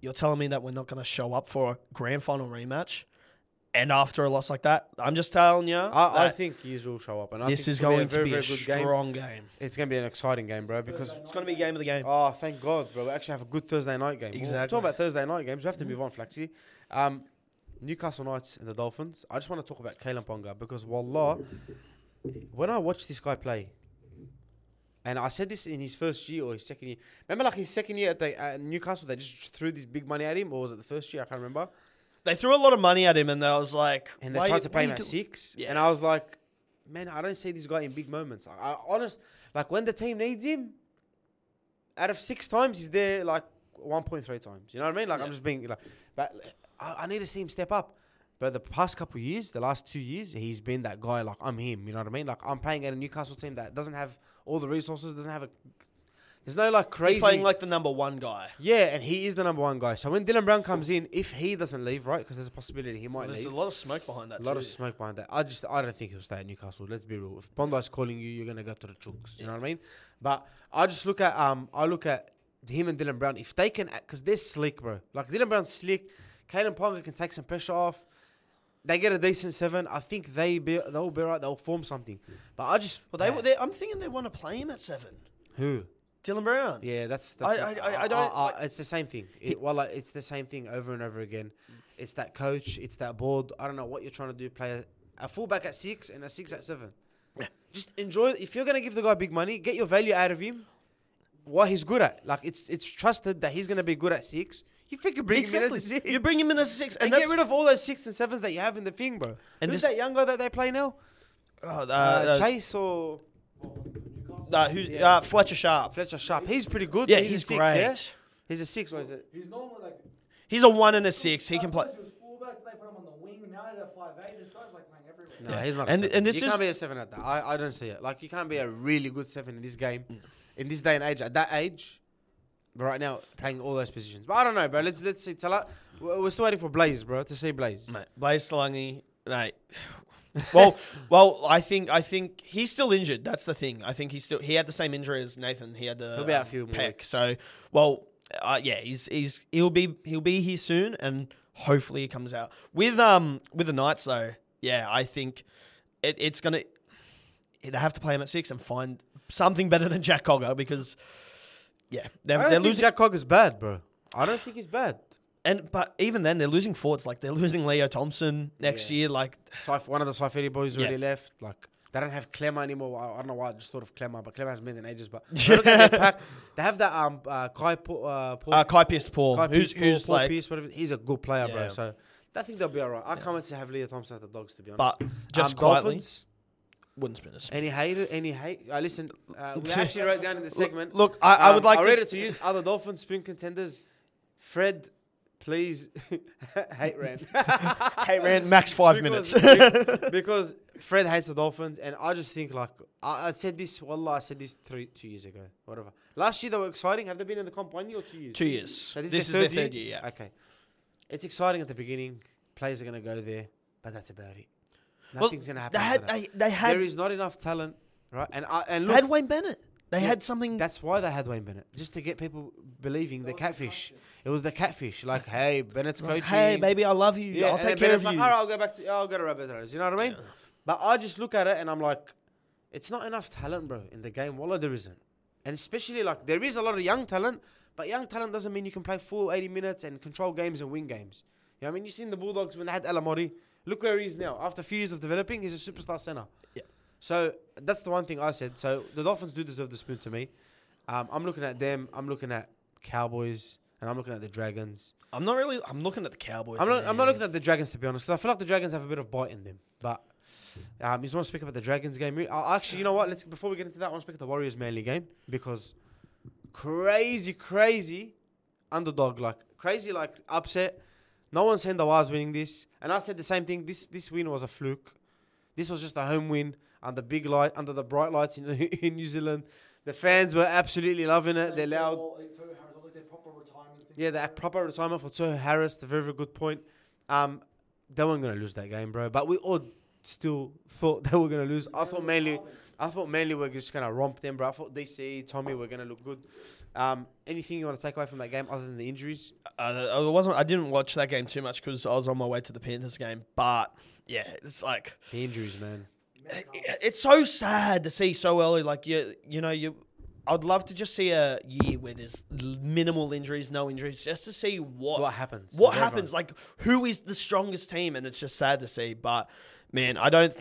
you're telling me that we're not going to show up for a grand final rematch, and after a loss like that, I'm just telling you, I, I think Yous will show up, and I this think is it's gonna going be a very, to be a very good game. strong game. It's going to be an exciting game, bro, because It's going to be a game of the game. oh, thank God, bro. We actually have a good Thursday night game. Exactly. We'll talk about Thursday night games. We have to move on, Flaxy. Um, Newcastle Knights and the Dolphins. I just want to talk about Kalen Ponga because, wallah, when I watch this guy play, and I said this in his first year or his second year. Remember, like his second year at the at Newcastle, they just threw this big money at him, or was it the first year? I can't remember. They threw a lot of money at him, and I was like, And they why tried you- to why play him you at do- six, Yeah. and I was like, man, I don't see this guy in big moments. I, I honest, like when the team needs him, out of six times, he's there like one point three times. You know what I mean? Like I'm Yeah. just being like, but I, I need to see him step up. But the past couple of years, the last two years, he's been that guy. Like I'm him. You know what I mean? Like I'm playing at a Newcastle team that doesn't have all the resources, doesn't have a. There's no like crazy. He's playing like the number one guy. yeah, and he is the number one guy. So when Dylan Brown comes in, if he doesn't leave, right? Because there's a possibility he might There's leave. a lot of smoke behind that A lot too. of smoke behind that. I just, I don't think he'll stay at Newcastle. Let's be real. If Bondi's calling you, you're gonna go to the chooks. You know what I mean? But I just look at, um, I look at him and Dylan Brown. If they can, because they're slick, bro. Like Dylan Brown's slick. Kalen Ponga can take some pressure off. They get a decent seven. I think they be, they'll be right. They'll form something. But I just, Well, they, they, I'm thinking they want to play him at seven. who? Dylan Brown. Yeah, that's. that's I- not- I- I don't- like- it's the same thing. It, well, like, it's the same thing over and over again. It's that coach. It's that board. I don't know what you're trying to do. Play a, a fullback at six and a six at seven. Yeah. Just enjoy. If you're gonna give the guy big money, get your value out of him. What he's good at. Like it's it's trusted that he's gonna be good at six. You freaking bring him in Exactly. as a six. You bring him in as a six, and, and get that's rid of all those six and sevens that you have in the thing, bro. And Who's this- that young guy that they play now? oh, uh, Uh, uh, Chase or uh, who, uh, Fletcher Sharp. Fletcher Sharp. He's pretty good. Yeah, he's, he's a six, great. yeah? He's a six, or is it? He's normally like. He's a one and a six. He can play. He was fullback. They put him on the wing. Now he's at five eight. This guy's like playing everywhere. No, Yeah. he's not. And- a seven. and this you is- can't be a seven at that. I, I don't see it. Like you can't be a really good seven in this game, in this day and age. At that age, right now playing all those positions. But I don't know, bro. Let's let's see. Tell her, we're still waiting for Blaze, bro, to see Blaze. Mate, Blaze Salangi, mate. well, well, I think I think he's still injured. That's the thing. I think he's still he had the same injury as Nathan. He had the He'll be out um, a few more pec. weeks. So, well, uh, yeah, he's he's he'll be he'll be here soon, and hopefully he comes out with um with the Knights though. Yeah, I think it, it's gonna they have to play him at six and find something better than Jack Cogger because yeah they're, I don't they're think losing. Jack Cogger's bad, bro. I don't think he's bad. And but even then they're losing forwards like they're losing Leo Thompson next Yeah. year. Like Saif, one of the Saifedi boys already Yeah. left. Like they don't have Clemmer anymore. I, I don't know why I just thought of Clemmer, but Clemmer hasn't been in ages. But look at their pack. They have that um uh, Kai Pa- uh, Paul, uh, Kai Pierce Paul, Kai who's Pierce, Paul, who's Paul like Pierce, whatever. He's a good player, bro. Yeah. So I think they'll be alright. I can't wait to have Leo Thompson at the Dogs, to be honest. but just um, quietly Dolphins, wouldn't spin us. any hate? Any hate? Uh, listen, uh, we actually wrote down in the segment. Look, I, I would um, like I to read it to use other Dolphins spoon contenders. Fred, please hate Rand. Hey, Rand, max five Because- minutes. be- because Fred hates the Dolphins, and I just think like I, I said this. Wallah, I said this three two years ago, whatever. Last year they were exciting. Have they been in the comp one year or two years? Two years. So this, this is, is their their third year. Yeah. Okay, it's exciting at the beginning. Players are gonna go there, but that's about it. Well, Nothing's gonna happen. They after had that. they, they had there is not enough talent, right? And I and they look, had Wayne Bennett. They Yeah, had something. that's why they had Wayne Bennett, just to get people believing the catfish. It was the catfish. Like, hey, Bennett's Like, coaching. hey, baby, I love you. Yeah, I'll and take then care Bennett's of like, you. all right, I'll go back to, I'll go to Rabbitohs. You know what I mean? Yeah. But I just look at it and I'm like, it's not enough talent, bro, in the game. Wallah, there isn't. And especially, like, there is a lot of young talent, but young talent doesn't mean you can play full eighty minutes and control games and win games. You know what I mean? You've seen the Bulldogs when they had Alamori. Look where he is now. After a few years of developing, he's a superstar center. Yeah. So that's the one thing I said. So the Dolphins do deserve the spoon to me. Um, I'm looking at them. I'm looking at Cowboys, and I'm looking at the Dragons. I'm not really. I'm looking at the Cowboys. I'm not. I'm not man. looking at the Dragons, to be honest. 'Cause I feel like the Dragons have a bit of bite in them. But um, you just want to speak about the Dragons game. Uh, actually, you know what? Let's before we get into that, I want to speak about the Warriors Manly game because crazy, crazy underdog, like crazy, like upset. No one's saying the Wars winning this, and I said the same thing. This this win was a fluke. This was just a home win under big light, under the bright lights in in New Zealand. The fans were absolutely loving it. They're loud. Yeah, that proper retirement for Tohu Harris. The very, very good point. Um, they weren't going to lose that game, bro. But we all, still thought they were gonna lose. I thought mainly, I thought mainly we're just gonna romp them, bro. I thought D C, Tommy were gonna look good. Um, anything you want to take away from that game other than the injuries? Uh, I wasn't. I didn't watch that game too much because I was on my way to the Panthers game. But yeah, it's like The injuries, man. it- it's so sad to see so early. Like you, you know, you. I'd love to just see a year where there's l- minimal injuries, no injuries, just to see what What happens? what with happens. Like who is the strongest team, and it's just sad to see. But man, I don't.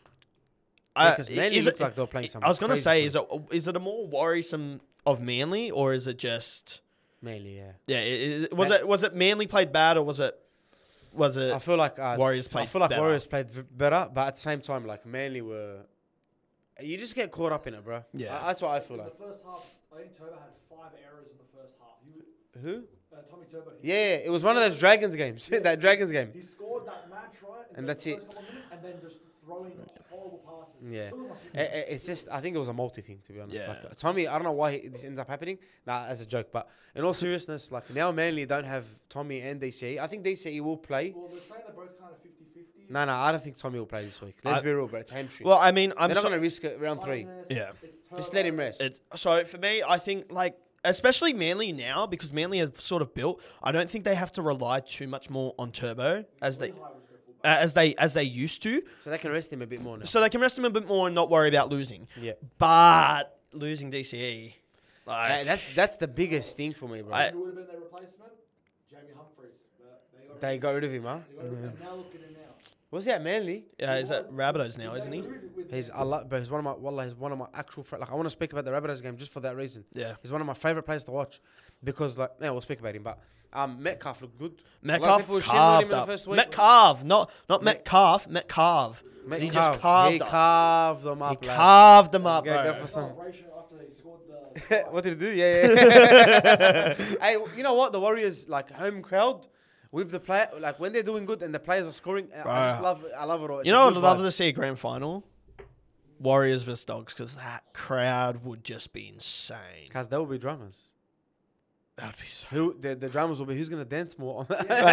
I, Because Manly is looked it- like they were playing some I was gonna crazy say, football. is it is it a more worrisome of Manly, or is it just Mainly, yeah. yeah? i- i- was Man- it was it Manly played bad, or was it was it I feel like uh, Warriors I played feel like better. Warriors played v- better, but at the same time, like Manly were. You just get caught up in it, bro. Yeah. I, that's what I feel In like. the first half, I think Turbo had five errors in the first half. He, Who? uh, Tommy Turbo. he- Yeah, yeah, it was one of those Dragons games. Yeah. that Dragons game. He scored that match, right? in And the that's first it. couple of minutes, and then just throwing horrible passes. Yeah. Look at my super- I- I- It's just, I think it was a multi thing, to be honest. Yeah. Like Tommy, I don't know why he, this ends up happening. Nah, as a joke, but in all seriousness, like now Manly don't have Tommy and D C E. I think D C E will play. Well, they're saying they're both kind of fifty-fifty. No, no, I don't think Tommy will play this week. Let's I- be real, bro. It's hamstring. well? I mean, I'm They're not so, going to risk it round three. Unless Yeah. it's Just Turbo let him rest. it, so for me, I think like especially Manly now because Manly have sort of built. I don't think they have to rely too much more on Turbo as they High was go full uh, as they as they used to, So they can rest him a bit more now. so they can rest him a bit more and not worry about losing. Yeah. But losing D C E, like Uh, that's that's the biggest thing for me, bro. I- Who would have been their replacement? Jamie Humphreys. But they got they got rid of him, huh? they got rid of him, and now look at him now. Was he at Manly? yeah, he's at Rabbitohs now, They isn't he? agreed with He's him. I love, bro. He's one of my, wallah, he's one of my actual friends. Like I want to speak about the Rabbitohs game just for that reason. Yeah. He's one of my favorite players to watch because, like, yeah, we'll speak about him. But um, Metcalf looked good. A lot of Metcalf people were shitting on him carved in the up. first week. Metcalf, not not Metcalf, Metcalf. He just Metcalf, carved he up. carved them He up. lad. carved them up, Go- go bro. for some- Celebration after they scored the. What did he do? Yeah, yeah. Hey, you know what? The Warriors, like home crowd, with the player, like when they're doing good and the players are scoring, I just Bruh. love, I love it all. It's You a know, I'd good love vibe. to see a grand final. Warriors versus Dogs, because that crowd would just be insane. Cause there will be dramas. That'd be so. Who the, the dramas will be? Who's gonna dance more?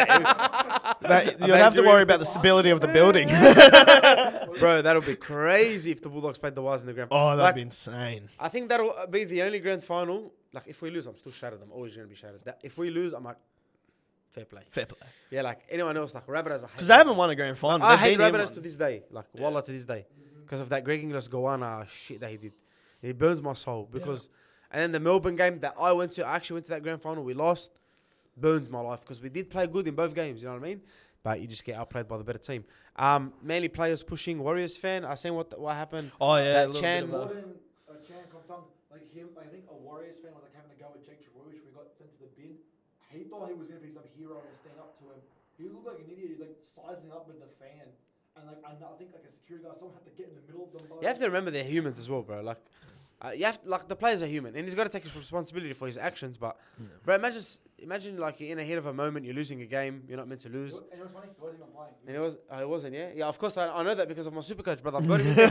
But you'd have to worry about the stability of the building. Bro, that'll be crazy if the Bulldogs played the Wires in the grand final. Oh, that'd Like, be insane. I think that'll be the only grand final. Like, if we lose, I'm still shattered. I'm always gonna be shattered. That, if we lose, I'm like, fair play. Fair play. Yeah, like anyone else, like Rabbitohs, I hate. Because they haven't won a grand final. I They've hate been in Rabbitohs one. to this day. Like, wallah to this day, because of that Greg Inglis Gowana shit that he did. It burns my soul because, and then the Melbourne game that I went to, I actually went to that grand final. We lost, burns my life because we did play good in both games. You know what I mean? But you just get outplayed by the better team. Um, Manly players pushing Warriors fan. I seen what what happened. Oh, yeah. a That little Chan- bit of a- Gordon, uh, Chan Compton, like him, I think a Warriors fan was like having a go at Jake Travojevic when he got sent to the bin. He thought he was going to be some hero and stand up to him. He looked like an idiot. He was like sizing up with the fan. And like, I, I think like a security guard, someone had to get in the middle of them. both. You have to remember they're humans as well, bro. Like, uh, you have to, like the players are human, and he's got to take his responsibility for his actions. But, bro, imagine s- imagine like you're in a heat of a moment, you're losing a game, you're not meant to You lose. know- And it was funny, he wasn't even playing. He And it was- was, oh, it wasn't, yeah, yeah. Of course, I, I know that because of my super coach, brother. I've got him.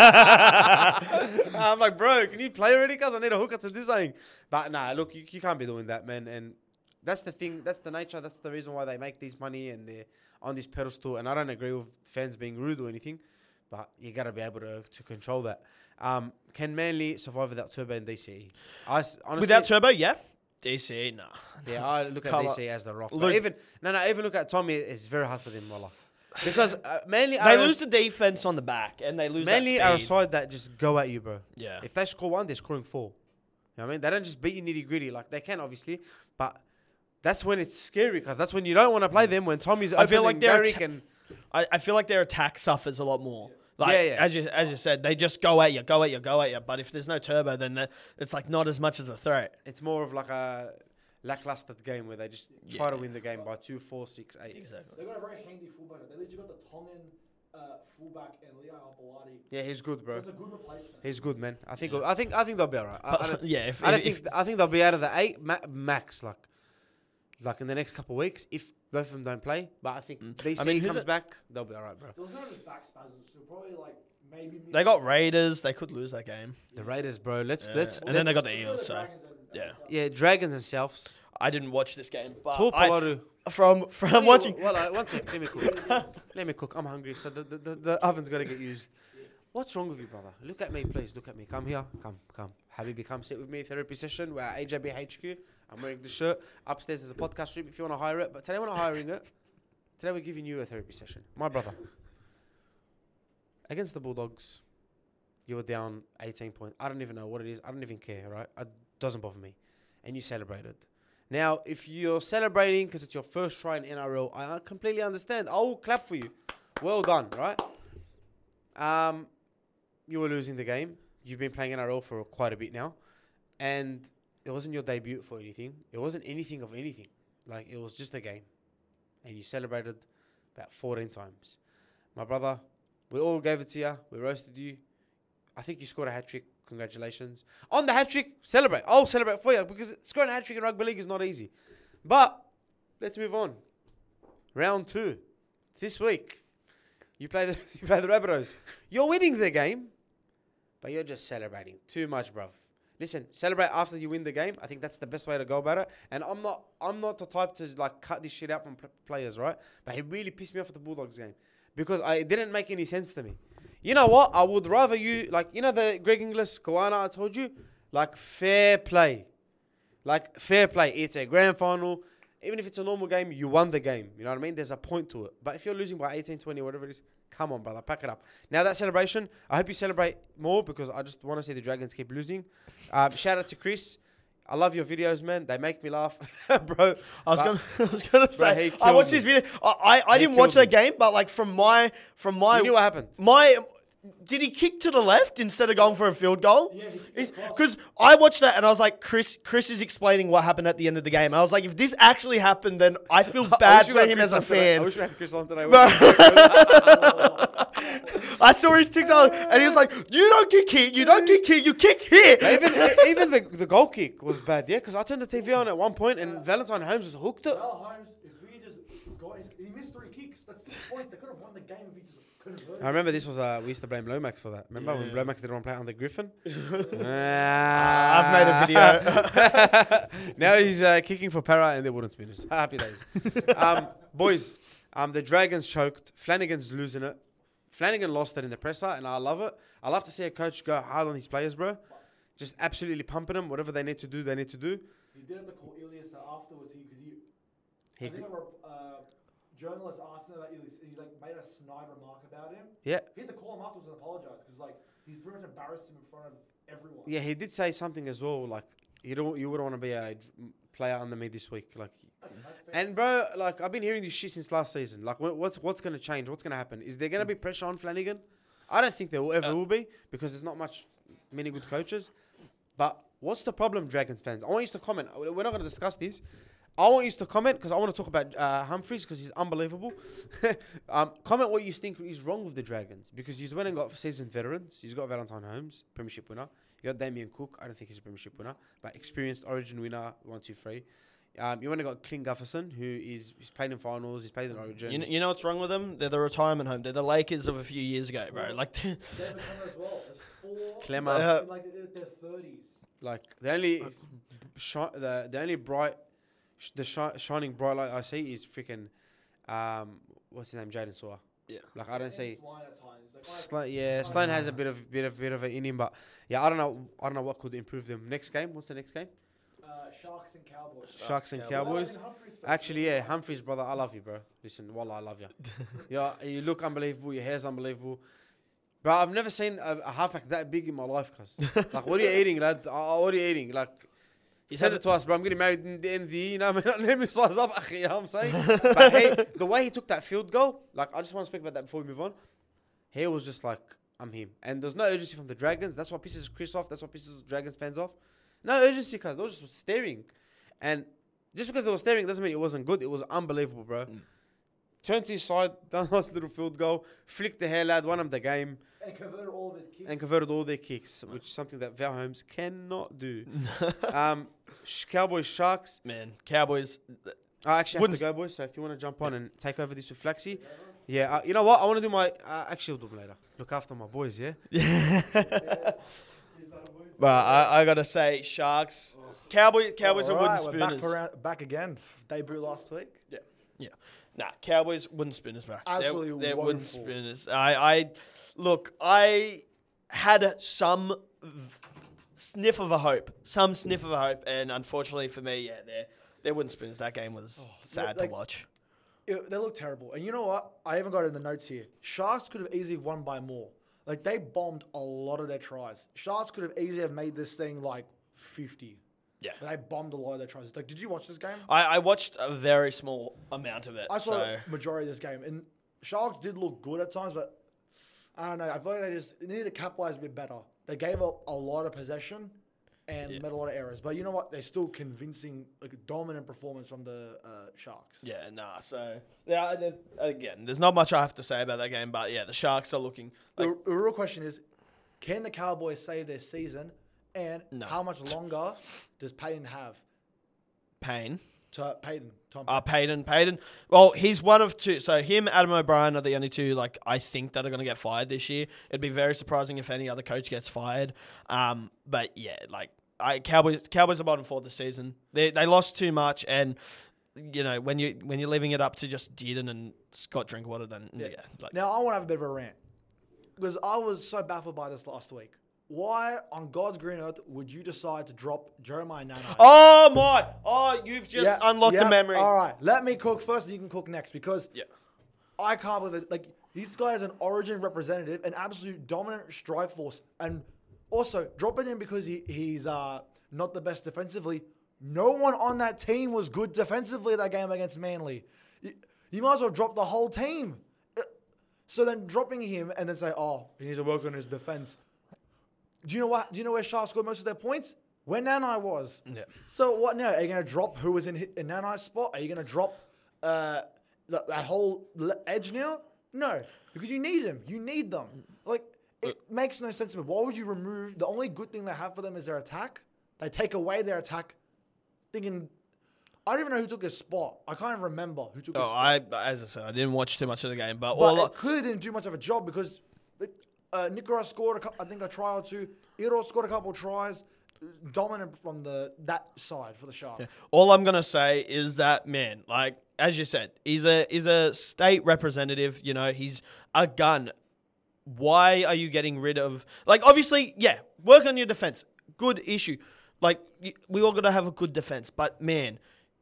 I'm like, bro, can you play already? Cause I need a hooker to do something. But nah, look, you, you can't be doing that, man. And that's the thing. That's the nature. That's the reason why they make this money and they're on this pedestal. And I don't agree with fans being rude or anything, but you gotta be able to to control that. Um, can Manly survive without Turbo and D C E? I s- honestly, Without Turbo, yeah. D C, nah. yeah, I look at Colour- D C E as the rock. But Look- even no, no, even look at Tommy. It's very hard for them, wallah. Because uh, Manly They are lose the defense on the back, and they lose Manly that are a speed. side that just go at you, bro. Yeah. If they score one, they're scoring four. You know what I mean? They don't just beat you nitty gritty. Like, they can, obviously. But that's when it's scary, because that's when you don't want to play them, when Tommy's I open feel like and they're Garrick atta- and... I, I feel like their attack suffers a lot more. Like, Yeah, yeah. As you as you said, they just go at you, go at you, go at you. But if there's no Turbo, then that- it's like not as much as a threat. It's more of like a lackluster game where they just try Yeah. to win the game by two, four, six, eight. Exactly. They got a very handy fullback. They literally got the Tongan uh, fullback and Leo Albaladi. Yeah, he's good, So bro. it's a good replacement. He's good, man. I think I think I think they'll be alright. I, I don't, yeah, if, I don't if, think I think they'll be out of the eight ma- max, like like in the next couple of weeks if both of them don't play. But I think D C I mean, who comes the- back, they'll be alright, bro. There was none of his back spasms, so probably like maybe. they got Raiders, they could lose that game. The Raiders, bro. Let's Yeah. let's And then they let's- got the Eels. So Dragons and- and yeah. stuff. yeah, Dragons and Selfs. I didn't watch this game, but Tall I, Polaru. from from Well, watching. Well, uh, one sec. Let me cook. Let me cook. I'm hungry, so the, the, the, the oven's got to get used. What's wrong with you, brother? Look at me, please. Look at me. Come here. Come, come. Habibi, come sit with me. Therapy session. We're at A J B H Q. I'm wearing the shirt. Upstairs there's a podcast room if you want to hire it. But today we're not hiring it. Today we're giving you a therapy session. My brother. Against the Bulldogs, you were down eighteen points. I don't even know what it is. I don't even care, right? It doesn't bother me. And you celebrated. Now, if you're celebrating because it's your first try in N R L, I completely understand. I will clap for you. Well done, right? Um, you were losing the game. You've been playing N R L for quite a bit now. And it wasn't your debut for anything. It wasn't anything of anything. Like, it was just a game. And you celebrated about fourteen times. My brother, we all gave it to you. We roasted you. I think you scored a hat-trick. Congratulations. On the hat-trick, celebrate. I'll celebrate for you because scoring a hat-trick in rugby league is not easy. But let's move on. Round two. This week. You play the you play the Rabbitohs. You're winning the game, but you're just celebrating too much, bruv. Listen, celebrate after you win the game. I think that's the best way to go about it. And I'm not I'm not the type to like cut this shit out from pl- players, right? But he really pissed me off at the Bulldogs game because I, it didn't make any sense to me. You know what? I would rather you like you know the Greg Inglis Koana I told you, like fair play, like fair play. It's a grand final. Even if it's a normal game, you won the game. You know what I mean? There's a point to it. But if you're losing by eighteen, twenty, whatever it is, come on, brother. Pack it up. Now, that celebration, I hope you celebrate more because I just want to see the Dragons keep losing. Um, shout out to Chris. I love your videos, man. They make me laugh. Bro. I was gonna, I was gonna say, he I watched killed this video. I, I, I He didn't watch killed that game, but like from my, from my, You knew what happened. my, did he kick to the left instead of going for a field goal? Yeah, he kicked across. Because I watched that and I was like, Chris, Chris is explaining what happened at the end of the game. I was like, if this actually happened, then I feel I bad wish you for had him Chris as a on today. fan. I wish we had Chris on today. I saw his TikTok and he was like, you don't kick here, you don't kick here, you kick here. even even the, the goal kick was bad, yeah? Because I turned the T V on at one point and Valentine Holmes just hooked it. Well, Holmes, if we just got his, he missed three kicks. That's six points. They could have won the game if he just couldn't hurt. I remember this was, uh, we used to blame Lomax for that. Remember when Yeah. Lomax didn't want to play under Griffin? I've made a video. Now he's uh, kicking for Para and the wooden spinners. Happy days. um, boys, um, the Dragons choked. Flanagan's losing it. Flanagan lost it in the presser, and I love it. I love to see a coach go hard on his players, bro. Just absolutely pumping them. Whatever they need to do, they need to do. He did have to call Ilias afterwards because he, He I think a rep- uh, journalist asked him about Ilias, and he like made a snide remark about him. Yeah. He had to call him afterwards and apologize because like he's pretty much embarrassed him in front of everyone. Yeah, he did say something as well. Like, you don't, you wouldn't want to be a player under me this week. Like, Okay, that's fair. and bro, like I've been hearing this shit since last season. Like, what, what's what's gonna change? What's gonna happen? Is there gonna be pressure on Flanagan? I don't think there will ever will be because there's not much many good coaches. But what's the problem, Dragons fans? I want you to comment. We're not gonna discuss this. I want you to comment because I want to talk about uh, Humphries because he's unbelievable. um, comment what you think is wrong with the Dragons because you've went and got seasoned veterans. You've got Valentine Holmes, Premiership winner. You got Damien Cook. I don't think he's a Premiership winner, but experienced Origin winner, one, two, three. Um, you went and got Clint Gufferson, who is he's played in finals. He's played in Origin. You know, you know what's wrong with them? They're the retirement home. They're the Lakers of a few years ago, bro. Like, David Clemmer as well. There's four Clemmer. Uh, in like their- their thirties. Like the only, shi- the the only bright, sh- the shi- shining bright light I see is freaking, um, what's his name, Jaden Sawyer. yeah. Like I don't And see. Sloan at times. Like, I- Sloan, yeah, Sloan has a bit of bit of bit of it in him, but yeah, I don't know. I don't know what could improve them. Next game, what's the next game? uh, Sharks and Cowboys. Sharks and Cowboys. Cowboys. Well, I mean, Humphries for Actually, sure. yeah, Humphries, brother, I love you, bro. Listen, wallah, I love you. yeah, you look unbelievable. Your hair's unbelievable, bro. I've never seen a, a halfback that big in my life, cuz. Like, what are you eating, lad? Uh, what are you eating? Like, you said it to us, bro. I'm getting married in the N D, you know what I mean? Let me size up, akhi, you know what I'm saying? But hey, the way he took that field goal, like, I just want to speak about that before we move on. He was just like, I'm him. And there's no urgency from the Dragons. That's what pisses Chris off. That's what pisses Dragons fans off. No urgency, cuz. They were just staring. And just because they were staring doesn't mean it wasn't good. It was unbelievable, bro. Mm. Turned to his side, done a nice little field goal, flicked the hair, lad, won him the game, And converted all of his kicks. and converted all their kicks, which is something that Val Holmes cannot do. um, sh- Cowboys, Sharks. Man, Cowboys. I actually have Wouldn't to go, boys. So if you want to jump on and take over this with Flaxy, yeah. Uh, you know what? I want to do my. Uh, actually, I'll do them later. Look after my boys, yeah. But I, I gotta say, Sharks, Cowboys, Cowboys are wooden Alright, we're back, spooners. for round, back again. Debut last week. Yeah. Yeah. Nah, Cowboys wouldn't spin us back. Absolutely they, they wouldn't woeful. spin us. I, I, look, I had some v- sniff of a hope, some sniff of a hope, and unfortunately for me, yeah, they they wouldn't spin us. That game was sad like- to watch. It, they look terrible. And you know what? I even got it in the notes here. Sharks could have easily won by more. Like, they bombed a lot of their tries. Sharks could have easily have made this thing, like, fifty. Yeah. But they bombed a lot of their tries. Like, did you watch this game? I, I watched a very small amount of it. I saw so. the majority of this game. And Sharks did look good at times, but I don't know. I feel like they just needed to capitalize a bit better. They gave up a lot of possession and Yeah. made a lot of errors. But you know what? They're still convincing, like, a dominant performance from the uh, Sharks. Yeah, nah. So yeah, th- again, there's not much I have to say about that game, but yeah, the Sharks are looking like the, the real question is, can the Cowboys save their season? And No. how much longer does Payton have? pain. To Payton, Tom. Uh, Payton, Payton. Well, he's one of two. So him, Adam O'Brien are the only two. Like I think that are going to get fired this year. It'd be very surprising if any other coach gets fired. Um, but yeah, like I Cowboys, Cowboys are bottom four this season. They they lost too much, and you know when you when you're leaving it up to just Dearden and Scott Drinkwater, then yeah, like, Now I want to have a bit of a rant because I was so baffled by this last week. Why on God's green earth would you decide to drop Jeremiah Nanai? oh my, oh you've just Yeah, unlocked yeah, a memory. All right, let me cook first, and you can cook next because Yeah. I can't believe it. Like this guy is an Origin representative, an absolute dominant strike force, and also dropping him because he, he's uh, not the best defensively. No one on that team was good defensively that game against Manly. You, you might as well drop the whole team. Uh, So then dropping him and then say, oh, he needs to work on his defense. Do you know what? Do you know where Sharks scored most of their points? Where Nanai was. Yeah. So what now? Are you going to drop who was in, hi- in Nanai's spot? Are you going to drop uh, th- that whole le- edge now? No, because you need him. You need them. Like it makes no sense to me. Why would you remove the only good thing they have for them is their attack? They take away their attack, thinking. I don't even know who took his spot. I can't even remember who took his Oh, spot. I as I said, I didn't watch too much of the game, but, But all it clearly didn't do much of a job because uh, Nicola scored, a couple, I think, a try or two. Iro scored a couple of tries. Dominant from the that side for the Sharks. all I'm gonna say is that man, like as you said, he's a he's a state representative. You know, he's a gun. Why are you getting rid of? Like, obviously, yeah, work on your defense. Good issue. Like, y- we all got to have a good defense. But man,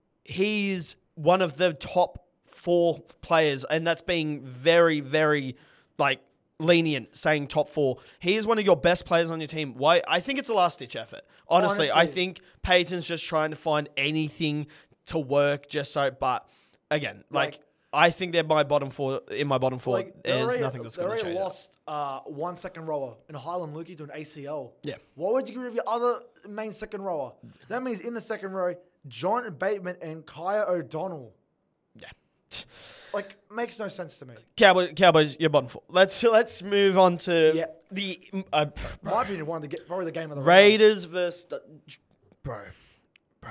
he's one of the top four players, and that's being very, very like lenient saying top four. He is one of your best players on your team. Why? I think it's a last ditch effort. Honestly, I Honestly. think Peyton's just trying to find anything to work just so. But again, like. Like- I think they're my bottom four. In my bottom four, Like, they there's already- nothing that's they going to already change. that. lost uh, one second rower in Highland Lukey to an A C L. Yeah. Why would you get rid of your other main second rower? That means in the second row, John Bateman and Kaya O'Donnell. Yeah. Like, makes no sense to me. Cowboys, Cowboys, you're bottom four. Let's let's move on to Yeah. the uh, My opinion, one of the get probably the game of the round. Raiders versus the, bro, bro.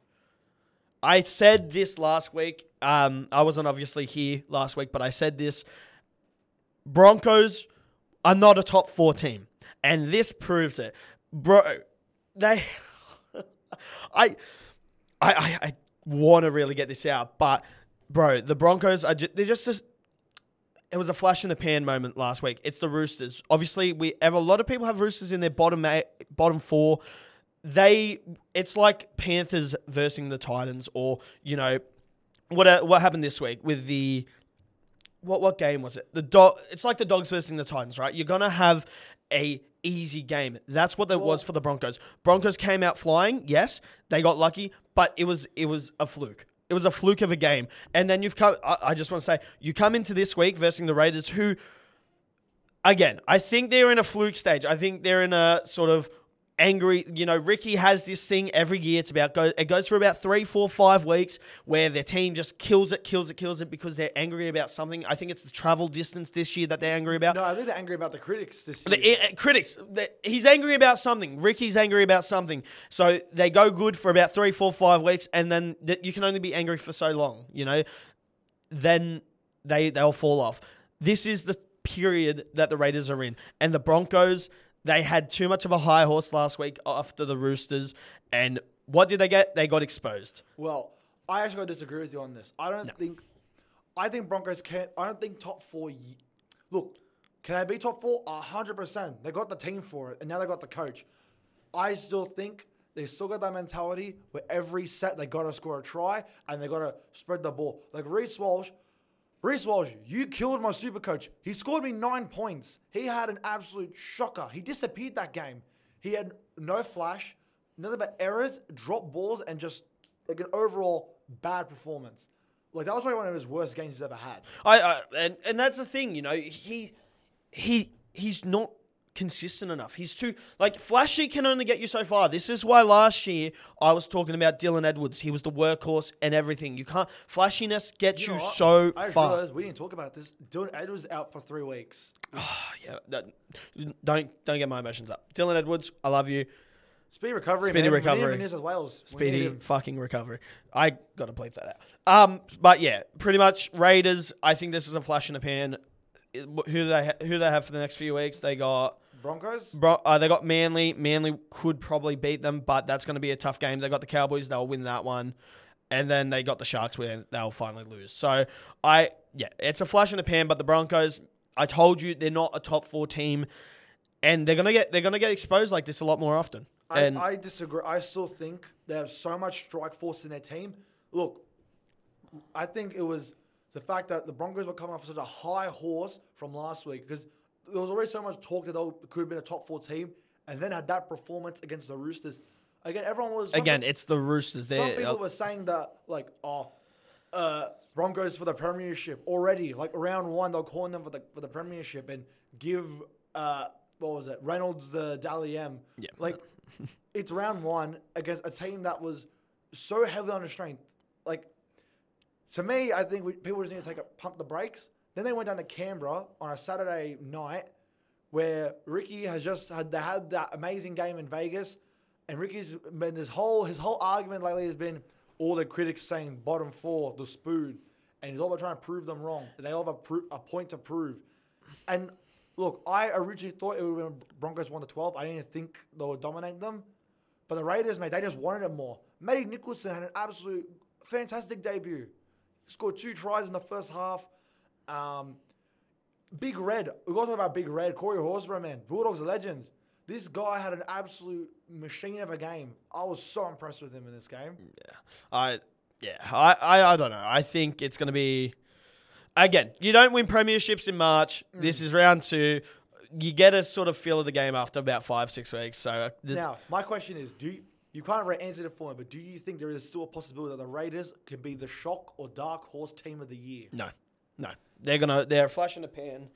I said this last week. Um, I wasn't obviously here last week, but I said this. Broncos are not a top four team, and this proves it, bro. They, I, I, I, I want to really get this out, but bro, the Broncos are ju- they're just. just It was a flash in the pan moment last week. It's the Roosters. Obviously, we have a lot of people have Roosters in their bottom eight, bottom four. They, it's like Panthers versus the Titans, or you know, what what happened this week with the what what game was it? The dog. It's like the Dogs versus the Titans, right? You're gonna have a easy game. That's what that was for the Broncos. Broncos came out flying. Yes, they got lucky, but it was it was a fluke. It was a fluke of a game. And then you've come, I, I just want to say, you come into this week versus the Raiders who, again, I think they're in a fluke stage. I think they're in a sort of angry, you know, Ricky has this thing every year. It's about, go, it goes for about three, four, five weeks where their team just kills it, kills it, kills it because they're angry about something. I think it's the travel distance this year that they're angry about. No, I think they're angry about the critics this year. The, uh, critics, the, he's angry about something. Ricky's angry about something. So they go good for about three, four, five weeks, and then th- you can only be angry for so long, you know? Then they, they'll fall off. This is the period that the Raiders are in. And the Broncos, they had too much of a high horse last week after the Roosters. And what did they get? They got exposed. Well, I actually got to disagree with you on this. I don't think I think Broncos can't. I don't think top four. y- Look, can they be top four? A hundred percent. They got the team for it, and now they got the coach. I still think they still got that mentality where every set they got to score a try and they got to spread the ball. Like Reece Walsh, Reece Walsh, you killed my super coach. He scored me nine points. He had an absolute shocker. He disappeared that game. He had no flash, nothing but errors, drop balls, and just like an overall bad performance. Like that was probably one of his worst games he's ever had. I, I and and that's the thing, you know, he he he's not consistent enough. He's too like flashy can only get you so far. This is why last year I was talking about Dylan Edwards. He was the workhorse and everything. You can't flashiness gets you, know what? so I just far. realized we didn't talk about this. Dylan Edwards out for three weeks. Yeah, that, don't don't get my emotions up. Dylan Edwards, I love you. Speedy recovery, Speedy man. recovery. We need him in New South Wales. We need Speedy him. fucking recovery. I gotta bleep that out. Um, but yeah, pretty much Raiders. I think this is a flash in the pan. It- Who do they ha- who do they have for the next few weeks? They got Broncos. bro. Uh, they got Manly. Manly could probably beat them, but that's going to be a tough game. They got the Cowboys. They'll win that one, and then they got the Sharks where they'll finally lose. So I yeah, it's a flash in the pan. But the Broncos, I told you they're not a top four team, and they're gonna get they're gonna get exposed like this a lot more often. I, And I disagree. I still think they have so much strike force in their team. Look, I think it was the fact that the Broncos were coming off such a high horse from last week because there was already so much talk that they could have been a top four team, and then had that performance against the Roosters. Again, everyone was some again, people- it's the Roosters. Some They're people were saying that, like, oh, uh, Broncos for the premiership already. Like round one, they're calling them for the for the premiership and give uh, what was it, Reynolds the Dally M. Yeah. Like, it's round one against a team that was so heavily under strength. Like, to me, I think we, people just need to take a pump the brakes. Then they went down to Canberra on a Saturday night, where Ricky has just had they had that amazing game in Vegas, and Ricky's been his whole his whole argument lately has been all the critics saying bottom four, the spoon, and he's all about trying to prove them wrong. They all have a, pro- a point to prove. And look, I originally thought it would have been Broncos one to twelve. I didn't think they would dominate them, but the Raiders, mate, they just wanted it more. Matty Nicholson had an absolute fantastic debut. Scored two tries in the first half. Um, Big Red. We've got to talk about Big Red. Corey Horsburgh, man. Bulldogs are legends. This guy had an absolute machine of a game. I was so impressed with him in this game. Yeah, I yeah, I, I, I don't know. I think it's going to be again. You don't win premierships in March. Mm. This is round two. You get a sort of feel of the game after about five, six weeks. So uh, this, Now, my question is, do you, you kind of already answered it for me, but do you think there is still a possibility that the Raiders could be the shock or dark horse team of the year? no, no, they're gonna they're a flash in the pan,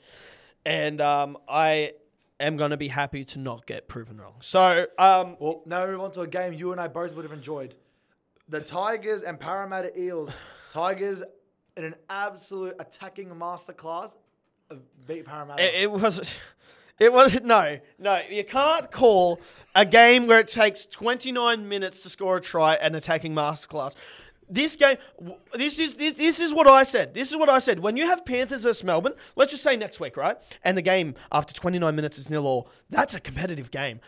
and um, I am gonna be happy to not get proven wrong. So um, Well, now we move on to a game you and I both would have enjoyed. The Tigers and Parramatta Eels. Tigers in an absolute attacking masterclass of beat Parramatta. It, it was, it was no, no. You can't call a game where it takes twenty-nine minutes to score a try an attacking masterclass. This game, w- this is this, this is what I said. This is what I said. When you have Panthers versus Melbourne, let's just say next week, right? And the game after twenty-nine minutes is nil all. That's a competitive game.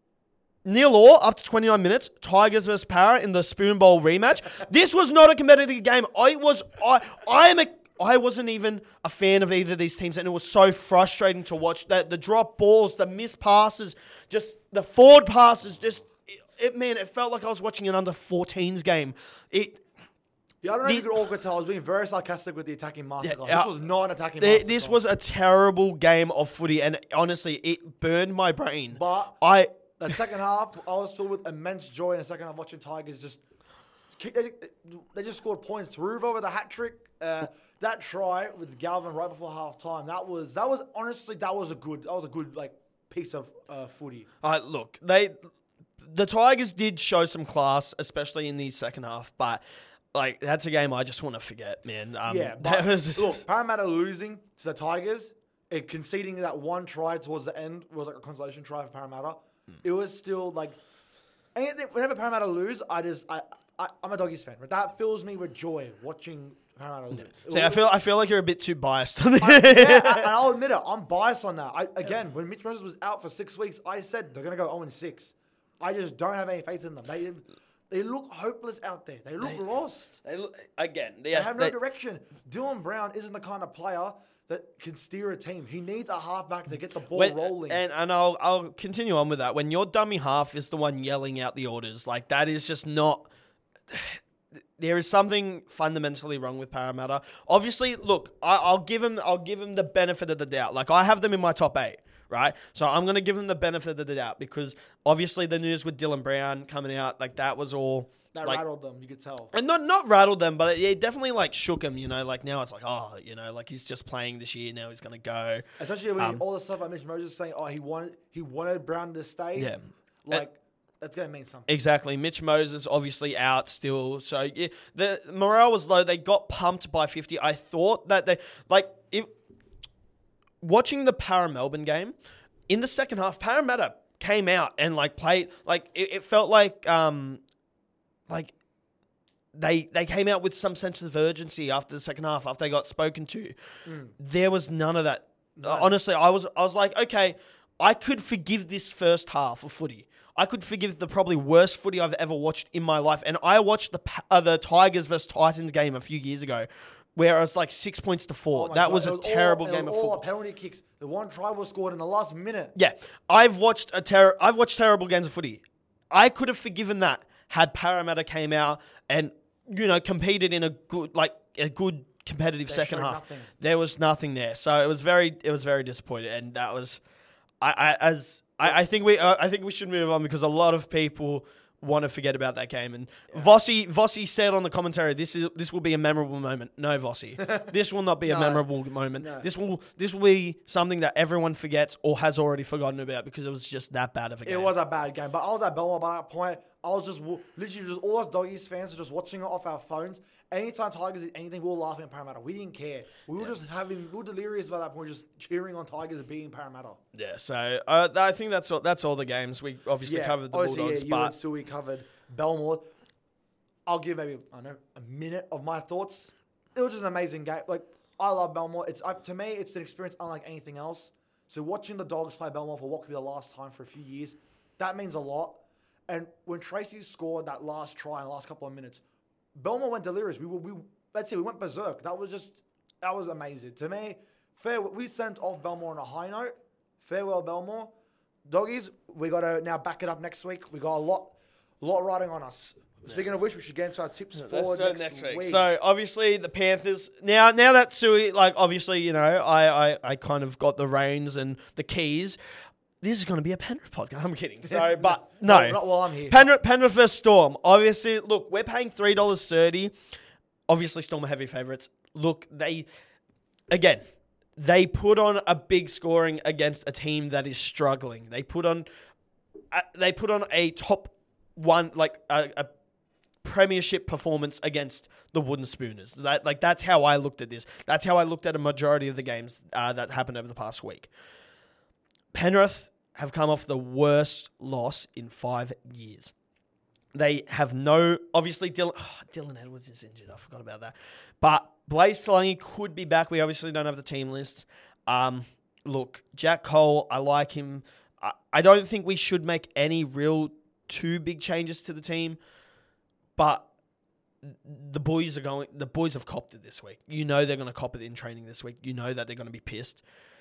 Nil all after twenty-nine minutes. Tigers versus Para in the Spoon Bowl rematch. This was not a competitive game. I was I I am a I wasn't even a fan of either of these teams, and it was so frustrating to watch. That the drop balls, the missed passes, just the forward passes, just it, it man, it felt like I was watching an under fourteens game. It yeah, I don't know if the- you could all could tell. I was being very sarcastic with the attacking masterclass. Yeah, uh, this was not an attacking Th- masterclass. This was a terrible game of footy, and honestly, it burned my brain. But I the second half, I was filled with immense joy in the second half watching Tigers just kick, they, they just scored points. Taruva with a hat trick. Uh, that try with Galvin right before half time. That was that was honestly that was a good that was a good like piece of uh, footy. Uh, look, they the Tigers did show some class, especially in the second half, but like that's a game I just want to forget, man. Um, Yeah, that but was look, Parramatta losing to the Tigers and conceding that one try towards the end was like a consolation try for Parramatta. Hmm. It was still like anything. Whenever Parramatta lose, I just I, I I'm a Doggies fan, but that fills me with joy watching Parramatta lose. It See, I was- feel I feel like you're a bit too biased on it. I, yeah, I- and I'll admit it. I'm biased on that. I, again, when Mitch Moses was out for six weeks, I said they're going to go zero and six. I just don't have any faith in them. They, They look hopeless out there. They look They- lost. They look, again, They yes, have no they- direction. Dylan Brown isn't the kind of player that can steer a team. He needs a halfback to get the ball when- rolling. And and I'll I'll continue on with that. When your dummy half is the one yelling out the orders, like that is just not. There is something fundamentally wrong with Parramatta. Obviously, look, I, I'll give him I'll give him the benefit of the doubt. Like I have them in my top eight, right? So I'm gonna give them the benefit of the doubt because obviously the news with Dylan Brown coming out, like that was all that like, rattled them, you could tell. and not not rattled them, but it definitely like shook him. You know, like now it's like oh, you know, like he's just playing this year. Now he's gonna go. Especially when Um, all the stuff I mentioned, Moses saying, "Oh, he wanted he wanted Brown to stay." Yeah. like that's gonna mean something. Exactly. Mitch Moses obviously out still. So yeah, the morale was low. They got pumped by fifty. I thought that they like if watching the Para Melbourne game in the second half, Parramatta came out and like played like it, it felt like um like they they came out with some sense of urgency after the second half after they got spoken to. Mm. There was none of that. Honestly, I was I was like, okay, I could forgive this first half of footy. I could forgive the probably worst footy I've ever watched in my life. And I watched the uh, the Tigers versus Titans game a few years ago, where it was like six points to four. Oh my that God, was it a all- terrible it game was of all football. penalty kicks. The one try was scored in the last minute. Yeah, I've watched a ter- I've watched terrible games of footy. I could have forgiven that had Parramatta came out and you know competed in a good like a good competitive They second showed half. nothing. There was nothing there, so it was very it was very disappointing, and that was I, I as I, I think we uh, I think we should move on because a lot of people want to forget about that game. And Vossi Vossi said on the commentary, "This is this will be a memorable moment." No, Vossi, this will not be a No. memorable moment. No. This will this will be something that everyone forgets or has already forgotten about because it was just that bad of a game. It was a bad game, but I was at Belmont by that point. I was just w- literally just all us Doggies fans were just watching it off our phones. Anytime Tigers did anything, we were laughing at Parramatta. We didn't care. We were just having, we were delirious by that point, just cheering on Tigers and beating Parramatta. Yeah, so uh, I think that's all, that's all the games we obviously covered the obviously, Bulldogs, yeah, you and but Stewie covered Belmont. I'll give maybe I don't know a minute of my thoughts. It was just an amazing game. Like I love Belmont. It's I, to me, it's an experience unlike anything else. So watching the Dogs play Belmont for what could be the last time for a few years, that means a lot. And when Tracy scored that last try in the last couple of minutes, Belmont went delirious. We were we let's say we went berserk. That was just that was amazing to me. Fair, we sent off Belmont on a high note. Farewell, Belmont. Doggies, we got to now back it up next week. We got a lot, lot riding on us. Speaking of which, we should get into our tips Let's for do it next, next week. week. So obviously the Panthers now now that Suey like obviously you know I, I I kind of got the reins and the keys. This is going to be a Penrith podcast. I'm kidding. So, but no, No, not while I'm here. Penrith Penrith versus Storm. Obviously, look, we're paying three dollars thirty. Obviously, Storm are heavy favourites. Look, they again they put on a big scoring against a team that is struggling. They put on uh, they put on a top one like a, a premiership performance against the Wooden Spooners. That like that's how I looked at this. That's how I looked at a majority of the games uh, that happened over the past week. Penrith have come off the worst loss in five years. They have no... Obviously, Dylan, oh, Dylan Edwards is injured. I forgot about that. But Blaze Talangi could be back. We obviously don't have the team list. Um, look, Jack Cole, I like him. I, I don't think we should make any real too big changes to the team. But the boys are going... The boys have copped it this week. You know they're going to cop it in training this week. You know that they're going to be pissed.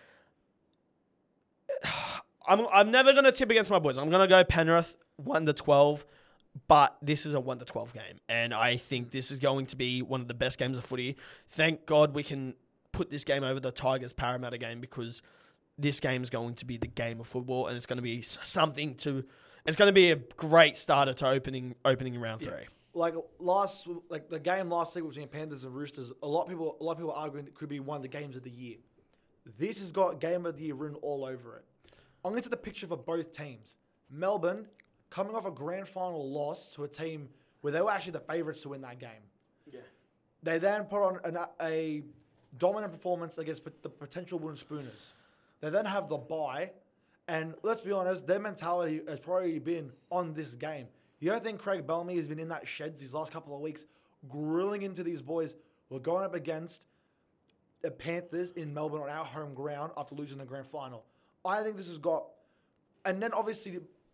I'm I'm never going to tip against my boys. I'm going to go Penrith one to twelve, but this is a one to twelve game, and I think this is going to be one of the best games of footy. Thank God we can put this game over the Tigers Parramatta game because this game is going to be the game of football, and it's going to be something to. It's going to be a great starter to opening opening round Yeah. three. Like last, like the game last week between Panthers and Roosters, a lot of people, a lot of people are arguing it could be one of the games of the year. This has got game of the year written all over it. I'm going to the picture for both teams. Melbourne coming off a grand final loss to a team where they were actually the favourites to win that game. Yeah. They then put on an, a dominant performance against p- the potential Wooden Spooners. They then have the bye, and let's be honest, their mentality has probably been on this game. You don't think Craig Bellamy has been in that sheds these last couple of weeks, grilling into these boys? We're going up against the Panthers in Melbourne on our home ground after losing the grand final. I think this has got, and then obviously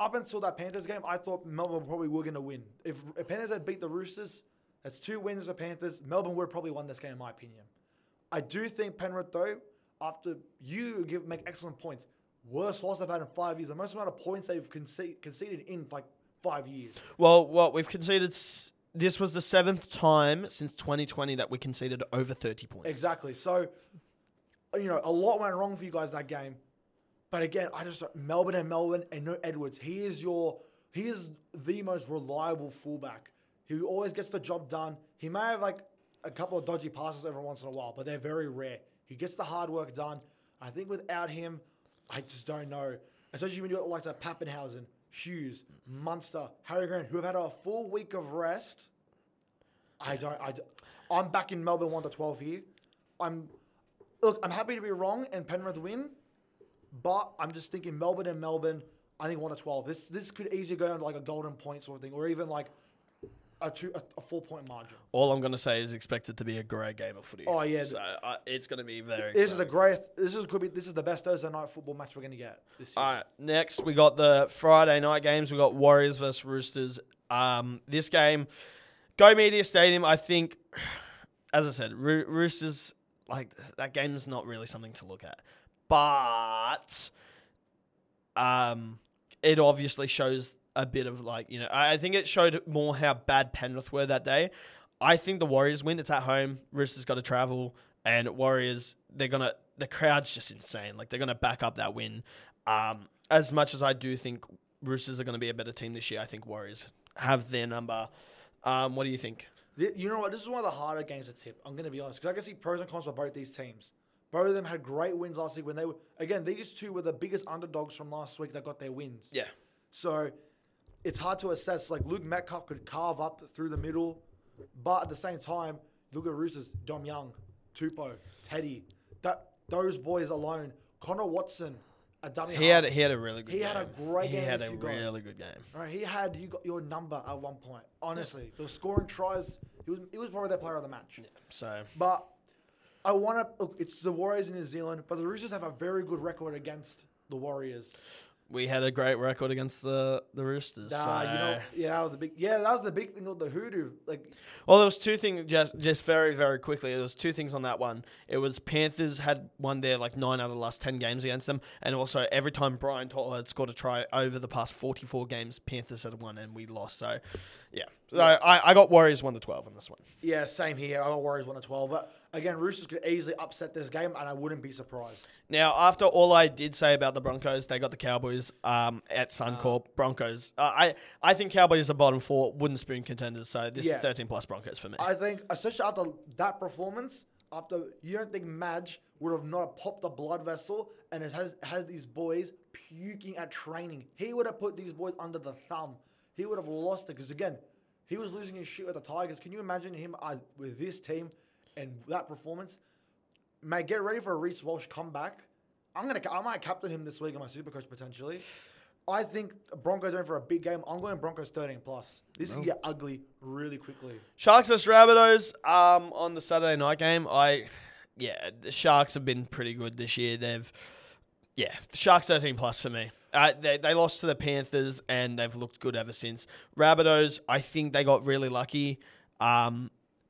up until that Panthers game, I thought Melbourne probably were going to win. If, if Panthers had beat the Roosters, that's two wins for Panthers. Melbourne would have probably won this game, in my opinion. I do think Penrith, though, after you give make excellent points, worst loss they've had in five years. The most amount of points they've conceded, conceded in like five years. Well, what we've conceded. S- this was the seventh time since twenty twenty that we conceded over thirty points. Exactly. So, you know, a lot went wrong for you guys that game. But again, I just Melbourne and Melbourne and no Edwards. He is your he is the most reliable fullback. He always gets the job done. He may have like a couple of dodgy passes every once in a while, but they're very rare. He gets the hard work done. I think without him, I just don't know. Especially when you got like that Pappenhausen, Hughes, Munster, Harry Grant, who have had a full week of rest. I don't. I. I'm back in Melbourne one to twelve here. I'm. Look, I'm happy to be wrong and Penrith win, but I'm just thinking Melbourne and Melbourne. I think one to twelve. This this could easily go into like a golden point sort of thing, or even like a two a, a four point margin. All I'm going to say is expected to be a great game of footy. Oh yeah, so uh, it's going to be very. This exciting. is a great. This is could be. This is the best Thursday night football match we're going to get this year. All right, next we got the Friday night games. We got Warriors versus Roosters. Um, this game, Go Media Stadium. I think, as I said, Ro- Roosters like that game's not really something to look at, but um, it obviously shows a bit of like you know. I think it showed more how bad Penrith were that day. I think the Warriors win. It's at home. Roosters got to travel, and Warriors they're gonna. The crowd's just insane. Like they're gonna back up that win. Um, as much as I do think Roosters are gonna be a better team this year, I think Warriors have their number. Um, what do you think? You know what? This is one of the harder games to tip. I'm going to be honest because I can see pros and cons for both these teams. Both of them had great wins last week when they were again. These two were the biggest underdogs from last week that got their wins. Yeah. So it's hard to assess. Like Luke Metcalf could carve up through the middle, but at the same time, look at Roosters. Dom Young, Tupou, Teddy. That those boys alone. Connor Watson. A dummy He half. had he had a really good. He game. had a great he game. He had this a year, guys. really good game. Right, he had you got your number at one point. Honestly, the scoring tries. He was he was probably their player of the match. Yeah, so But I want to look. It's the Warriors in New Zealand, but the Roosters have a very good record against the Warriors. we had a great record against the the Roosters. Nah, so. you know, yeah, that was the big. Yeah, that was the big thing with the hoodoo. Like, Well, there was two things, just just very, very quickly. There was two things on that one. It was Panthers had won their like nine out of the last ten games against them, and also every time Brian Totter had scored a try over the past forty-four games, Panthers had won and we lost. So, yeah. So I, I got Warriors one to twelve on this one. yeah, same here. I got Warriors one to twelve, but again, Roosters could easily upset this game, and I wouldn't be surprised. Now, after all I did say about the Broncos, they got the Cowboys um, at Suncorp. Broncos. Uh, I I think Cowboys are bottom four, wooden spoon contenders. So this Yeah. is thirteen plus Broncos for me. I think, especially after that performance, after you don't think Madge would have not popped the blood vessel and it has has these boys puking at training. He would have put these boys under the thumb. He would have lost it because again, he was losing his shit with the Tigers. Can you imagine him uh, with this team and that performance? Mate, get ready for a Reece Walsh comeback. I'm gonna, I might captain him this week on my Supercoach potentially. I think Broncos are in for a big game. I'm going Broncos thirteen plus. This can get ugly really quickly. Sharks versus Rabbitohs um, on the Saturday night game. I, yeah, the Sharks have been pretty good this year. They've, yeah, Sharks thirteen plus for me. Uh, they they lost to the Panthers and they've looked good ever since. Rabbitohs, I think they got really lucky. Um,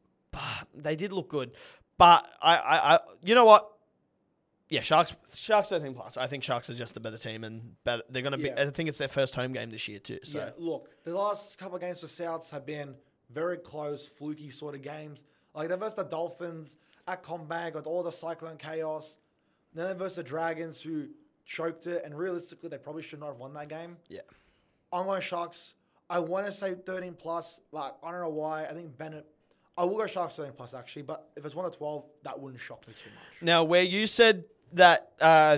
but they did look good, but I, I, I you know what? Yeah, Sharks Sharks thirteen plus. I think Sharks are just the better team and better, they're going to be. Yeah. I think it's their first home game this year too. So. Yeah, look, the last couple of games for Souths have been very close, fluky sort of games. Like they versus the Dolphins at Combag with all the Cyclone chaos. Then they versus the Dragons who choked it, and realistically, they probably should not have won that game. Yeah. I'm going Sharks. I want to say thirteen plus. Like I don't know why. I think Bennett. I will go Sharks thirteen plus actually, but if it's one to twelve, that wouldn't shock me too much. Now, where you said that uh,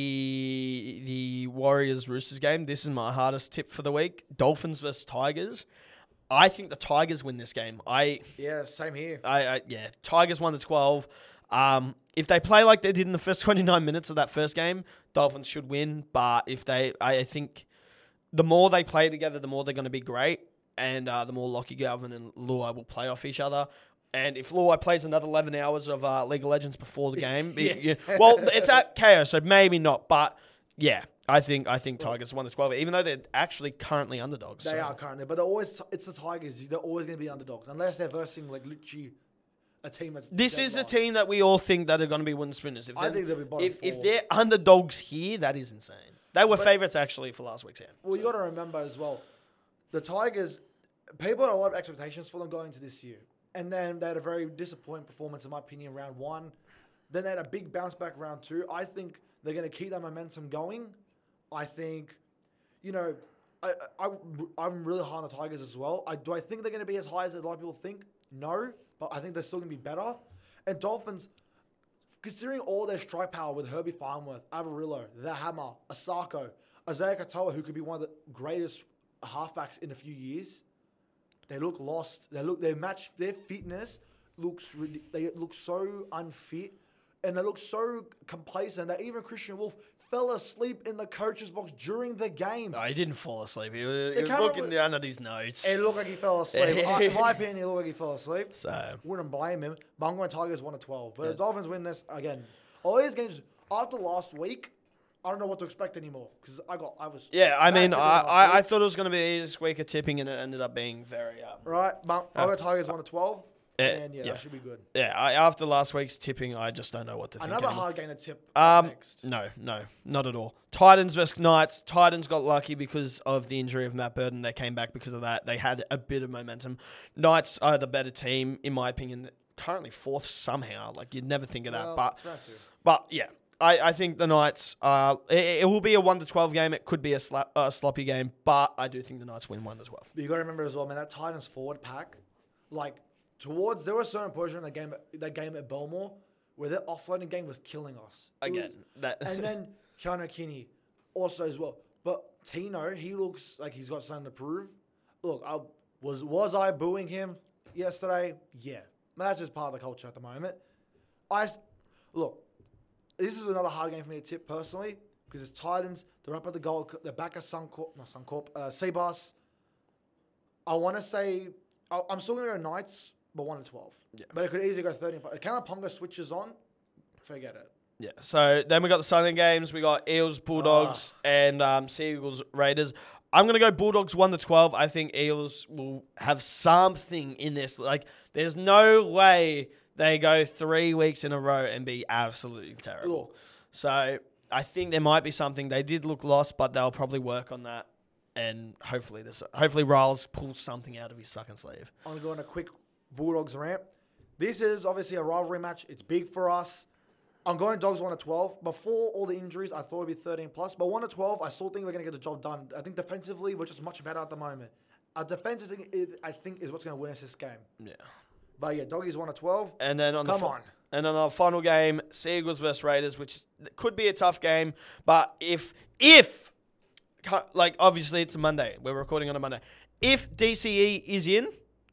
the the Warriors Roosters game, this is my hardest tip for the week. Dolphins versus Tigers. I think the Tigers win this game. I, Yeah, same here. I, I yeah, Tigers one to twelve. Um, if they play like they did in the first twenty-nine minutes of that first game, Dolphins should win. But if they, I think, the more they play together, the more they're going to be great, and uh, the more Lockie Galvin and Luai will play off each other. And if Luai plays another eleven hours of uh, League of Legends before the game, Yeah. it- yeah, well, it's at K O, so maybe not. But yeah, I think I think Tigers won the twelve, even though they're actually currently underdogs. They so. are currently, but they're always it's the Tigers. They're always going to be underdogs unless they're versing like literally a team that's. This dead is a last. team that we all think that are going to be wooden spinners. If I they're- think they'll be bottom if, if four. they're underdogs here, that is insane. They were But- favourites actually for last week's game. Well, you got to remember as well, the Tigers. People had a lot of expectations for them going into this year, and then they had a very disappointing performance, in my opinion, round one. Then they had a big bounce back round two. I think they're going to keep that momentum going. I think, you know, I, I, I'm really high on the Tigers as well. I, do I think they're going to be as high as a lot of people think? No, but I think they're still going to be better. And Dolphins, considering all their strike power with Herbie Farnworth, Avarillo, The Hammer, Asako, Isaiah Katoa, who could be one of the greatest halfbacks in a few years, they look lost. They look, their match, their fitness looks, rid- they look so unfit, and they look so complacent that even Christian Wolf fell asleep in the coach's box during the game. No, he didn't fall asleep. He was, he was camera looking was- down at his notes. It looked like he fell asleep. I, in my opinion, it looked like he fell asleep. So Wouldn't blame him. But I'm going Tigers one to twelve. But Yeah. the Dolphins win this again. All these games after last week, I don't know what to expect anymore because I got I was yeah, I bad mean, tipping I, last I, I week, thought it was going to be this week of tipping, and it ended up being very. Um, right. But I got Tigers one to twelve, Yeah, and yeah, yeah. that should be good. yeah, I, after last week's tipping, I just don't know what to think. Another anymore. hard game to tip Um, next. no, no, not at all. Titans versus Knights. Titans got lucky because of the injury of Matt Burton. They came back because of that. They had a bit of momentum. Knights are the better team, in my opinion. Currently fourth somehow. Like, you'd never think of that. Well, but, it's round two. but yeah, I, I think the Knights, uh, it, it will be a one to twelve game. It could be a slap, uh, sloppy game, but I do think the Knights win one to twelve. But you got to remember as well, man, that Titans forward pack, like towards there was a certain portion in the game, that game at Belmore, where their offloading game was killing us It Again, was- that and then Keanu Kinney also as well. But Tino, he looks like he's got something to prove. Look, I was was I booing him yesterday? Yeah, but that's just part of the culture at the moment. I s- look. This is another hard game for me to tip personally because it's Titans. They're up at the goal. They're back at Suncorp, not Suncorp, uh, Seabass. I want to say I- I'm still going to go Knights, but one to twelve. Yeah. But it could easily go thirteen. If Kanaponga switches on, forget it. Yeah. So then we got the Southern games. We got Eels, Bulldogs, and um, Sea Eagles, Raiders. I'm gonna go Bulldogs one to twelve. I think Eels will have something in this. Like, there's no way they go three weeks in a row and be absolutely terrible. Look. So I think there might be something. They did look lost, but they'll probably work on that. And hopefully this, hopefully Riles pulls something out of his fucking sleeve. I'm going to go on a quick Bulldogs rant. This is obviously a rivalry match. It's big for us. I'm going Dogs one to twelve. Before all the injuries, I thought it'd be thirteen plus, but one to twelve, I still think we're going to get the job done. I think defensively, we're just much better at the moment. Our defensive thing, is, I think, is what's going to win us this game. Yeah. But yeah, Doggies one to twelve. And then on Come the fi- on. and then our final game, Sea Eagles versus Raiders, which could be a tough game. But if if like obviously it's a Monday, we're recording on a Monday. If D C E is in,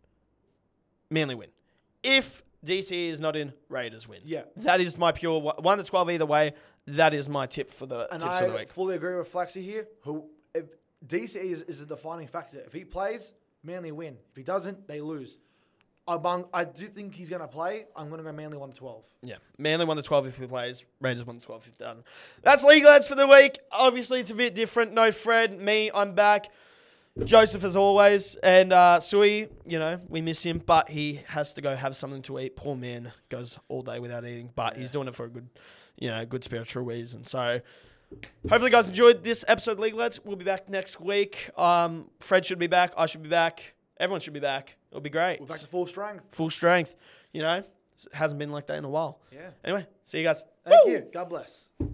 Manly win. If D C E is not in, Raiders win. Yeah. That is my pure one- one to twelve either way. That is my tip for the And tips of the I week. fully agree with Flaxy here. Who, if D C E is, is a defining factor. If he plays, Manly win. If he doesn't, they lose. Among, I do think he's going to play. I'm going to go Manly one to twelve. Yeah, Manly one to twelve if he plays. Raiders one to twelve if done. That's League Lads for the week. Obviously, it's a bit different. No Fred, me, I'm back. Joseph as always, and uh, Sui, you know, we miss him, but he has to go have something to eat. Poor man goes all day without eating, but he's doing it for a good, you know, good spiritual reason. So, hopefully, you guys enjoyed this episode of League Lads. We'll be back next week. Um, Fred should be back. I should be back. Everyone should be back. It'll be great. We're back to full strength. Full strength. You know, it hasn't been like that in a while. Yeah. Anyway, see you guys. Thank Woo! you. God bless.